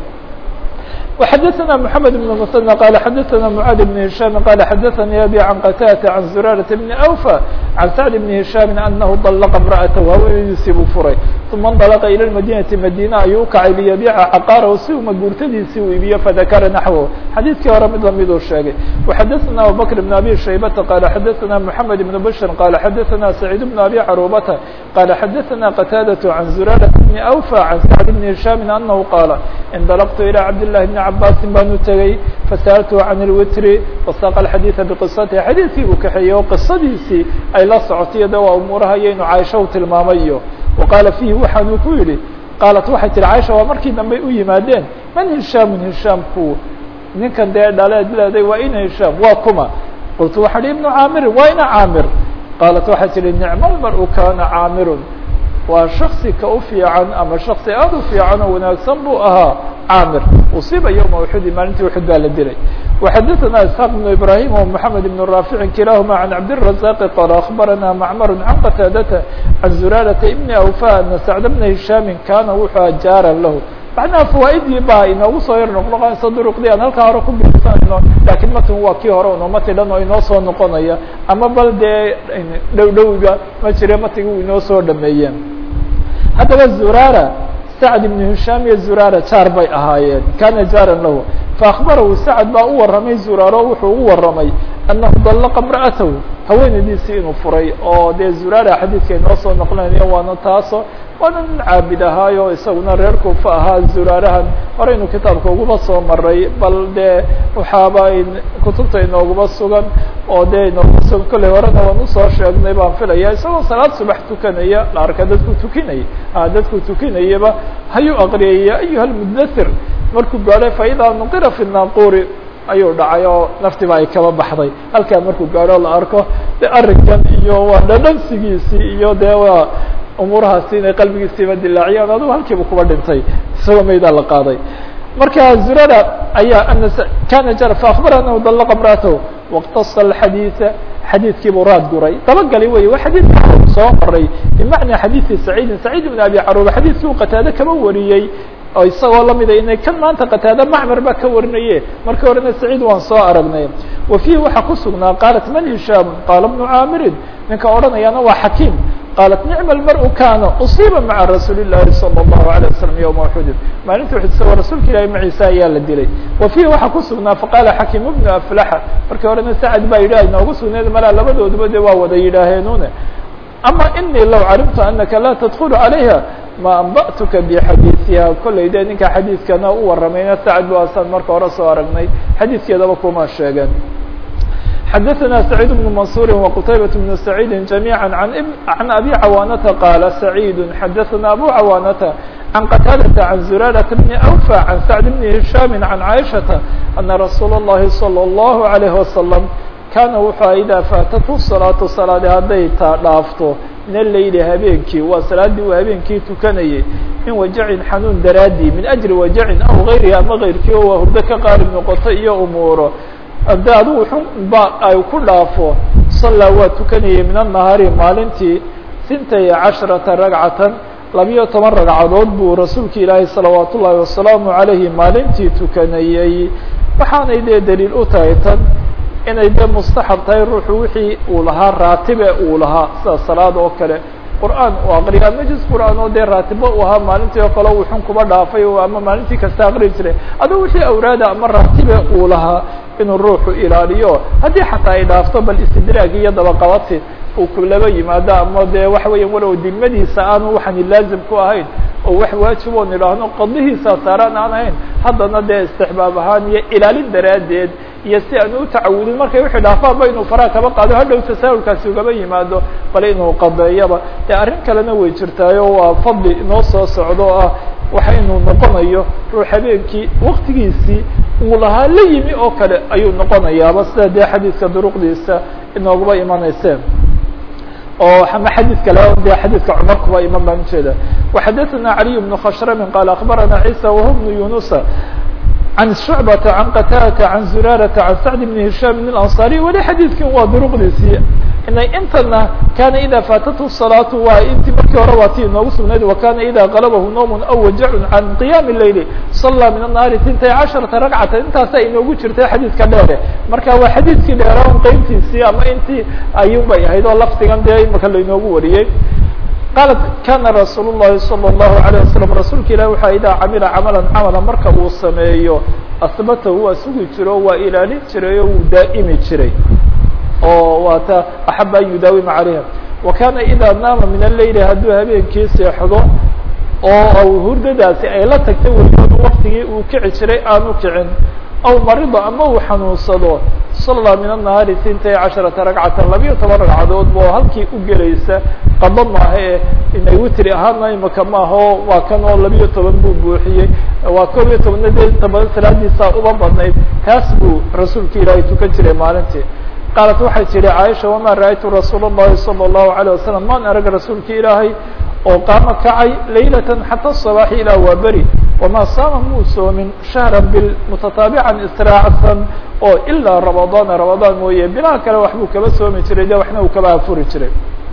وxdثna محمد بن مسنى قال xdثna معاذ بن هشام قال xdثnي أbي عن qتادة عن زرارة بن أوفى عن سعد بن هشام أنه طلق امرأته haweenadiisii buu furay ثuma انطلqa إلى المدينة مdينة ayuu ukacay ليبيca cقاarh si u maguurtadiisii u iibiyo فذakra نحوه xadيثkii hore mid lamiduu sheegay وxdثna أبوبكر بن أبي شhيبة قال xdثna محمد بن بشر قال xdثna سعيد بن أبي عروبة قال xdثna qتادة عن زرارة بن أوفى عن سعد بن هشام أنه قال انطلقت إلى عبد الله بن cabاsin baan u tegey fasألته عن الwitr وsاq الxadيiثa بqصaته xadiidkii uu kaxeeyey oo qisadiisii ay la socotay de waa umuuraha iyo inu caaisha u tilmaamayo وaqaala فيhi waxaanuu ku yihi qaalat waxay tihi caaisha waa markii dambey u yimaadeen man hishaam hishaamku ninkan dee dhaleed leeday waa ina hishaam waa kuma qultu waxaa hi ibnu caamirin waa ina caamir qaalat waxay tihi nicma lmar-u kana caamirun waa shaksi ka u fiican ama shaksi aada u fiican oo wanaagsan buu ahaa caamir usiiba yowma uxudi maalintii uxud baa la dilay وxadثna isحاq بن ibrahim ومحamed بن rاfici kilahuma عan cabdالرaزاq qal aخbarana macmar can qataadata can zurarata ibni awfa ana sacd bna hishaami kana wuxuu jaaran lahu macnaha fawaaidii baa inoogu soo yar noqnoqonaysa duruqdii aan halkaa hore ku bisanayno lakiin matn waa kii hore uno mati dhan oo inoo soo noqonaya ama bal dee dhow dhowga ma jire matigi u inoo soo dhameeyeen haddaba zurara sacd ibn hishaam iyo zurara jaar bay ahaayeen kana jaaran lahu faakbarahu sacd baa u warramay zuraro wuxuu ugu warramay annahu dallaqa imra'atahu haweenadiisii inuu furay oo dee zurara xadiidka inoo soo noqonaya waana taaso waana nin caabid ahaayo isaguna reer kuufa ahaa zuraarahan horeynu kitaabka uguba soo maray bal dee waxaaba kutubta inooguma sugan oo dee inoogu sugan kolley horena waan usoo sheegnay baan filaya isagoo salaad subax tukanaya la arka dadku tukinaya a dadku tukinayaba hayuu aqriyay ya ayuha lmudathir markuu gaadhay faidaa nuqira fi naaquri ayuu dhacay oo naftiba ay kaba baxday halkaa markuu gaadho la arko de arrinkan iyo waa dhadhansigiisii iyo dee waa umuurahaasi inay qalbigiisiiba dilaaciyaan adugu halkiiba kuba dhintay isagoo maydaa la qaaday marka zurara ayaa ana kana jar faakbara anahu dallaqa imra'atahu wاqtasa alxadiiثa xadiidkiibuu raad guray dabagali wey waa xadiidka soo maray bimacnaa xadiidi saciidin saciid ibn abi caruba xadiidkii uu qataade kaba wariyey oo isagoo lamida inay kan maanta qataade macmar baa ka warinaye markii horena saciid waan soo aragnay wa fiihi waxaa ku sugnaa qaalat man hishaam qaala bnu caamirin ninka odhanayaana waa xakiim qaalat nicma lmar-u kana usiiba maca rasuuli llahi salى اllahu alيه wasalam yowma uxudin maalinta uxud isagoo rasuulka ilahi maciisa ayaa la dilay wa fiihi waxaa ku sugnaa faqaala xakiim bnu aflaxa markii horena sacad baa yidhi inoogu sugneed malaa labadooduba de waa wada yidhaaheenune ama inii low calimtu anaka laa tadkulu calayha ma anba'tuka bixadiiثiha kollay de ninka xadiidkana u waramayna sacd bu asan marka hore soo aragnay xadiidkeedaba kuma sheegeen xadaثna سacيid بن maنصuر وqtaybaة بن سacيid جamيعا عan abi cawاnةa qاala سacيid xadaثna abu cawاnةa عن qتاadة عن زuرارة بن أوفى عن سعد بن هiشhام عن عائشhaةa أنa رasuul الlahi صلى الله عليه وسلم kaana wuxua إdaa faatته الصلاaةu صلاadi hadday taa dhaafto min الleyli habeenkii waa salaadii uu habeenkii tukanayay min wajacin xanuun daraadii min أجri wajacin aw غayrihi ama غayrkii oo waa hurdo ka qaalib noqoto iyo umuuro hadda adigu xun ba ay ku dhaafo صalaa waa tukanayay min النahaari maalintii ثintay caشhرaةa ragcatan labiyo toban ragcadood buu rasuulka ilaahay salawaat ullaahi wasalaamu عalayhi maalintii tukanayey waxaanay dee daliil u tahay tan inay dee mustaxab tahay ruuxu wixii uu lahaa raatibe uu lahaa sida salaad oo kale qur'aan uu aqriya ama juz qur'aan oo dee raatibo uu ahaa maalintii oo kale wuxun kuba dhaafay ama maalintii kasta aqri jiray aduu wixii awraada ama raatibe uu lahaa inuu ruuxu ilaaliyo haddii xataa ay dhaafto bal istidraag iyo dabaqabati uu kulaba yimaado ama dee waxa weya walow dimadiisa aanu waxani laazim ku ahayn oo wax waajib oon idhaahno qadihiisa saaraan aan ahayn haddana dee istixbaab ahaan iyo ilaalin daraaddeed iyo si aan u tacawudin markay wixii dhaafaanba inuu faraha kaba qaado hadhow tasaahulkaasi ugaba yimaado bale inuu qadeeyaba dee arrin kalena way jirtaayo waa fadli inoo soo socdo o ah waxa inuu noqonayo ruux habeenkii waktigiisii uu lahaa la yimi oo kale ayuu noqonayaaba sida dee xadiidka duruqdiisa inoogaba imanayseen oo ama xadيث kale de xadيثka cmar kuba iman baan ujeeda وxadaثna عalي بن khshrm qال أخbarana عيسى وهو بن يuنuس عن شhuعبة عن qتاdة عن زuرارة عن سعد بن هiشhام الأنصاري weli xadيثkin waa duruqdiisii inay intana kana إida faatته الصلاaة waa intii markii hore waa ti inoogu sugnayd وkana إida غلبه نوم أو وجع عن قيام الليل صلى من النهاaر ثintay caشhaرaةa رagcة intaasa inoogu jirtay xadيثka dheere marka waa xadيثkii dheera qeybtiisii ama intii ayun bay ahayd oo lafdigan dee imaka lainoogu wariyey qaalat kana rasuul الlahi salى الlahu عalيه wasalam rasuulka ilah waxa idaa camila camala camala marka uu sameeyo asbatahu waa sugi jiro waa ilaalin jiray oo wuu daa'imi jiray oo waa ta axaba an yudaawima calayha wa kana idaa naama min aleyli hadduu habeenkii seexdo oo hurdadaasi ay la tagtay weligood waktigii uu kici jiray aanu kicin aw marida ama uu xanuunsado صalى min النahaari ثintay caشhaرaةa ragcatan labiyo toban ragcadood oo halkii u gelaysa qado maaha e inay witri ahaana imaka maaho waa kan oo labiyo toban buu buuxiyey waa koob iyo tobana de toban salaadiisa uba badnayd kaas buu rasuulka ilaahay tukan jiray maalintii qaalat waxay tihi caaisha wama ra'aytu rasuul الlahi salى الlahu عalيه wasalam maan arag rasuulka ilaahay oo qaama kacay laylata xata الصabaaxi ilaa waa beri wama saama muu soomin shahra bil mutataabican israacsan oo ilaa ramadana ramadaan mooye bilaha kale waxbuu kaba soomi jiray de waxna uu kaba afuri jiray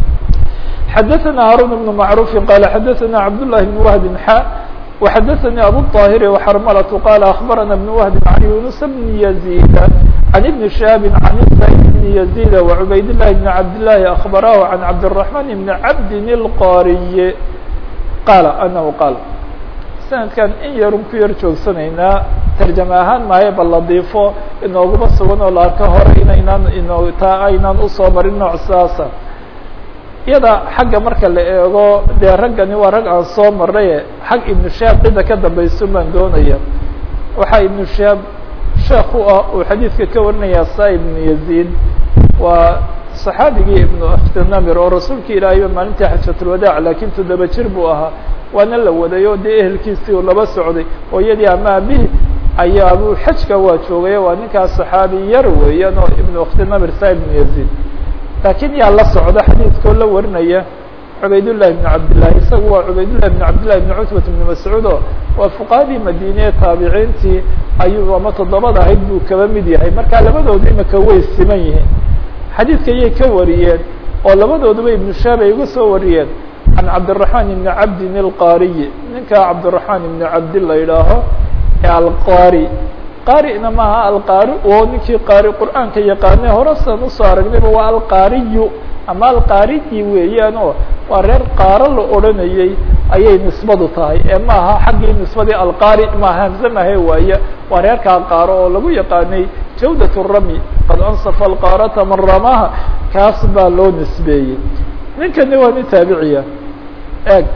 xadaثna haarun بن macruufi qala xadaثna cabdالlahi بn wahbi xa وxadaثnي abu الطاhiri وxarmlة qala aخbarana بn wahbi عan yunus bn يزيd عan ibn شhihab عan سعيid bn يزيd وعubayd الlahi بn cabdالlahi aخbarahu عan cabdالرحman بn cabdin الqariy qala anahu qaal sanadkan in yarun ku yar joogsanaynaa tarjama ahaan maayo bal ladiifo inooguma sugan oo la arko hore inaynaan ino taa aynaan usoo marin nooc saasa iyada xagga marka la eego dee raggani waa rag aan soo marnaye xag ibnu shihaab cidda ka dambayso baan doonaya waxaa ibnu shihaab sheekh u ah uu xadiidka ka warinaya sa ibnu yaziid waa صaxaabigii ibnu aftinamir oo rasuulka ilaahay maalintii xajatulwadaac laakiin toddoba jir buu ahaa waana la waday oo dee ehelkiisii uu laba socday hooyadii ama abihi ayaabuu xajka waa joogay waa ninkaas صaxaabi yar weeyaan oo ibnu aftinamir sa ibnu yaziid laakiin yaa la socda xadiidkoo la warinaya cubaydullahi bn cabdillahi isagu waa cubaydullahi bn cabdillahi bn cutbat bn mascuud oo waa fuqahadii madiine ee taabiciintii ayuu ama toddobada ahayd buu kaba mid yahay marka labadooda imika way siman yihiin xadiidka ayay ka wariyeen oo labadooduba ibnu shaab ay uga soo wariyeen can cabdالرaحman ibn cabdin الqariyi ninka cabdالرaحman ibn cabdi la yidhaaho ee alqari qarina maaha alqari oo ninkii qari qur'aanka yaqaane horesan usoo aragnayba waa alqariyu ama alqariyi weeyaan oo waa reer qaaro la odranayey ayay nisbadu tahay ee maaha xaggii nisbadii alqari maaha hamse mahe waaye waa reerkaa qaaro oo lagu yaqaanay jawdat الrami qad ansafa alqaarata man ramaha kaas baa loo nisbeeyey ninkani waa nin taabiciya eeg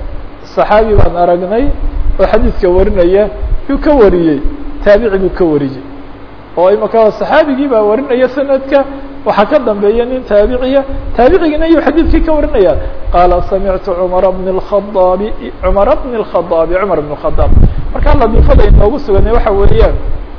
صaxaabi baan aragnay oo xadiidka warinaya yuu ka wariyey taabici buu ka wariyey oo imaka صaxaabigii baa warinaya sanadka waxaa ka dambeeya nin taabiciya taabicigina iyuu xadiidkii ka warinaya qaala samictu cumara bn الkhadaabi cumara bn الkhadaabi cumar bn الkhadaab markaa ladiifada inoogu suganay waxa weeyaan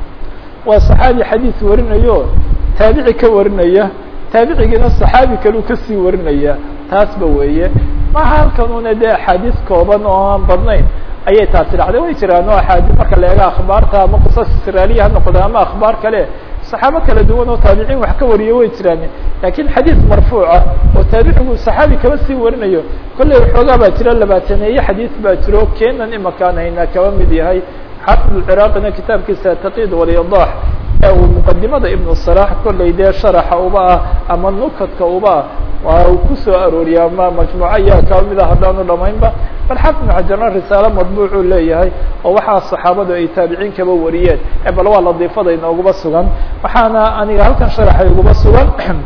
waa صaxaabi xadiid warinayo taabici ka warinaya taabicigiina صaxaabi kaleu kasii warinaya taasba weeye maha halkan una dee axaadiis kooban oo aan badnayn ayay taasi dhacday way jiraan oo axaadiis marka la eega akhbaarta ama qisas israaliya ha noqda ama akhbaar kale saxaabo kala duwan oo taabiciin wax ka wariyo way jiraan lakin xadiid marfuuca oo taabicigu saxaabi kaba sii warinayo kolley waxoogaa baa jira labaataneeye xadiis baa jiro keenan imakaan haynaa kaba mid yahay xaafid alciraaqina kitaabkiisa taqid walyadax ee uu muqadimada ibnu salax kolley dee sharaxa uba ah ama nukadka uba ah waa uu kusoo arooriyaa ma majmuuca iyaa kaba mid ah haddaanu dhamaynba bal xaafid ibnu xajarna risaalo madbuucuu leeyahay oo waxaa saxaabadu ay taabiciin kaba wariyeen ee bal waa ladiifada inooguba sugan waxaana aniga halkan sharaxa iguba sugan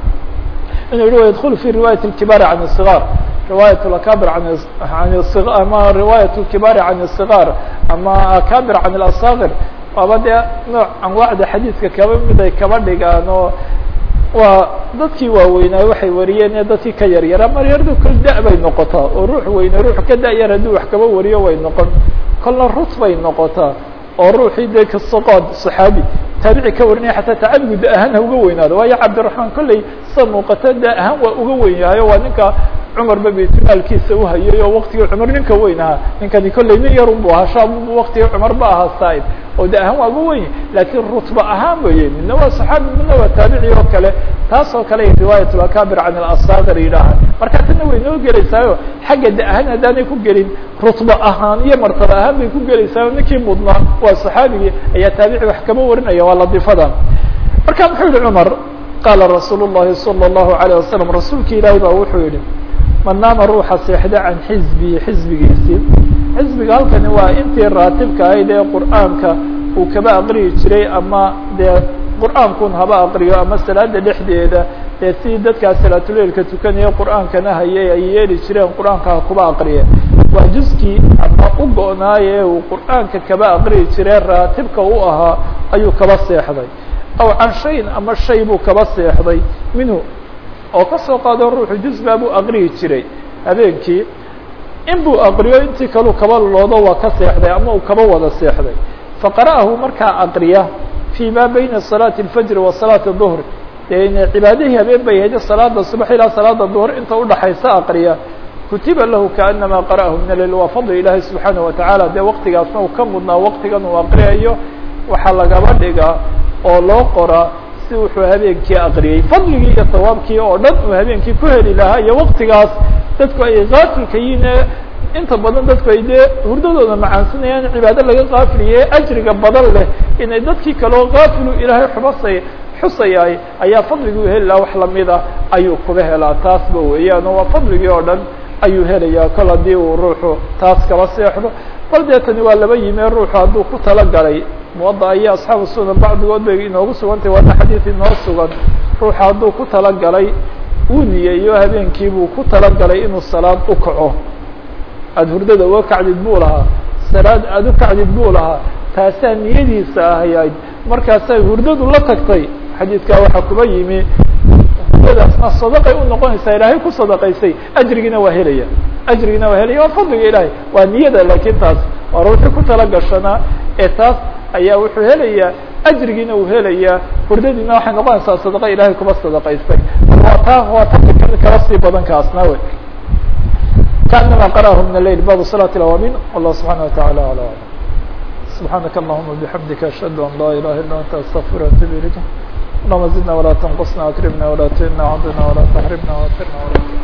inuu yihi yadkulu fi riwaayat اlkibaari can الصigaar riwaayat akabir an ama riwaayat اlkibaari can الصigaar ama akabir can اlasagir waaba dee nooc anwaacda xadiidka kaba mid ay kaba dhigaan oo waa dadkii waaweynaa waxay wariyeen ee dadkii ka yar yaraa mar yardu kol da- bay noqotaa oo ruux weyne ruux ka da-yar haddii wax kaba wariyo way noqon kolna rut bay noqotaa oo ruuxii dee kasaqood صaxaabi taabici ka warinaya xataa tacabigu da ahaan ha uga weynaado waayo cabdiraحmaan kolley sida muuqata da ahaan waa uga weyn yahayo waa ninka cumarba baytmaalkiisa uhayay oo waktigii cumar ninka weyn ahaa ninkani kolley nin yarun bu ahaa shaab waktigii cumar ba ahaa saaib oo da ahaan waa uga weyn lakin rutba ahaan weye midna waa صaxaabi midna waa taabici oo kale taas oo kale riwaayat akabir can اlasagir yidhaaha marka tana way noo gelaysaayo xagga da ahaan haddaanay ku gelin rutba ahaan iyo martaba ahaan bay ku gelaysaayo ninkii mudnaa waa صaxaabigii ayaa taabici wax kaba warinaya waa ladifadan marka muxuu yihi cumar qaala rasuul الlahi salى الlahu عalيه wasalam rasuulki ilaahi baa wuxuu yihi man naama ruuxa seexda can xizbihi xizbigiisii xizbiga halkani waa intii raatibka ahayd ee qur'aanka uu kaba aqriyi jiray ama dee qur'aankun haba aqriyo ama salaada dhexdeeda ee si dadkaa salaatuleilka tukanaya qur'aankana hayay ay yeeli jireen qur'aanka ha kuba aqriye waa juskii ama u go-naaye uu qur'aanka kaba aqriyi jiree raatibka u ahaa ayuu kaba seexday aw can shayin ama shay buu kaba seexday minhu oo kasoo qaado ruuxu juz baa buu aqriyi jiray habeenkii in buu aqriyo intii kaleu kaba loodo waa ka seexday ama uu kaba wada seexday faqara'ahu markaa aqriya fii ma bayna salaati اlfajri wa salaati الduhr dee cibaadihii habeen bay hayde salaada subax ilaa salaada duhr inta udhaxaysa aqriya kutiba lahu kaanama qara'ahu min aleyl waa fadli ilaahi subxaanaه watacaala dee waktigaasna uu ka mudnaa waktigan uu aqriyayo waxaa lagaba dhigaa oo loo qoraa si wuxuu habeenkii aqriyey fadligii iyo sawaabkii oo dhan uu habeenkii ku heli lahaa iyo waktigaas dadku ay kaafilka yihiin inta badan dadku ay dee hurdadooda macaansanayaan cibaado laga kaafiliye ajriga badan leh inay dadkii kaleo kaafilu ilaahay xubasay xusayaay ayaa fadligii u heli lahaa wax lamida ayuu kuba helaa taasba weeyaan oo waa fadligii oo dhan ayuu helayaa kol haddii uu ruuxu taas kaba seexdo bal dee tani waa laba yimee ruuxu hadduu ku talagalay muwada iyo asxaabu sunan bacdigood bay inoogu sugantay waana xadiid inoo sugan ruuxu hadduu ku talagalay uu niyeeyo habeenkiibuu ku talagalay inuu salaad u kaco aada hurdada uga kacdid buu lahaa salaad aada u kacdid buu lahaa taasaa niyadiisa ahayd markaasay hurdadu la tagtay xadiidkaa waxaa kuba yimi hurdadaasna sadaqay u noqonaysaa ilaahay ku sadaqaysay ajrigiina waa helaya ajrigiina waa helaya waa fadliga ilaahay waa niyada laakiin taas waa ruuxii ku talagashanaa ee taas ayaa wuxuu helayaa ajrigiina uu helayaa hurdadiina waxay noqonaysaa sadaqa ilaahay kuba sadaqaystay waa taa waa ta kala sii badan kaasna wey kaanama qara'ahu min aleyl baabu salaati lawaamin wallahu subxaana wataعala ala alam subxaanaka allahuma bixamdika ashhadu an laa ilaha illa anta astaqfir atub ilayk allahuma zidna walaa tanqusna akrimna walaa tuhina wcdina walaa taxrimna waafirna wala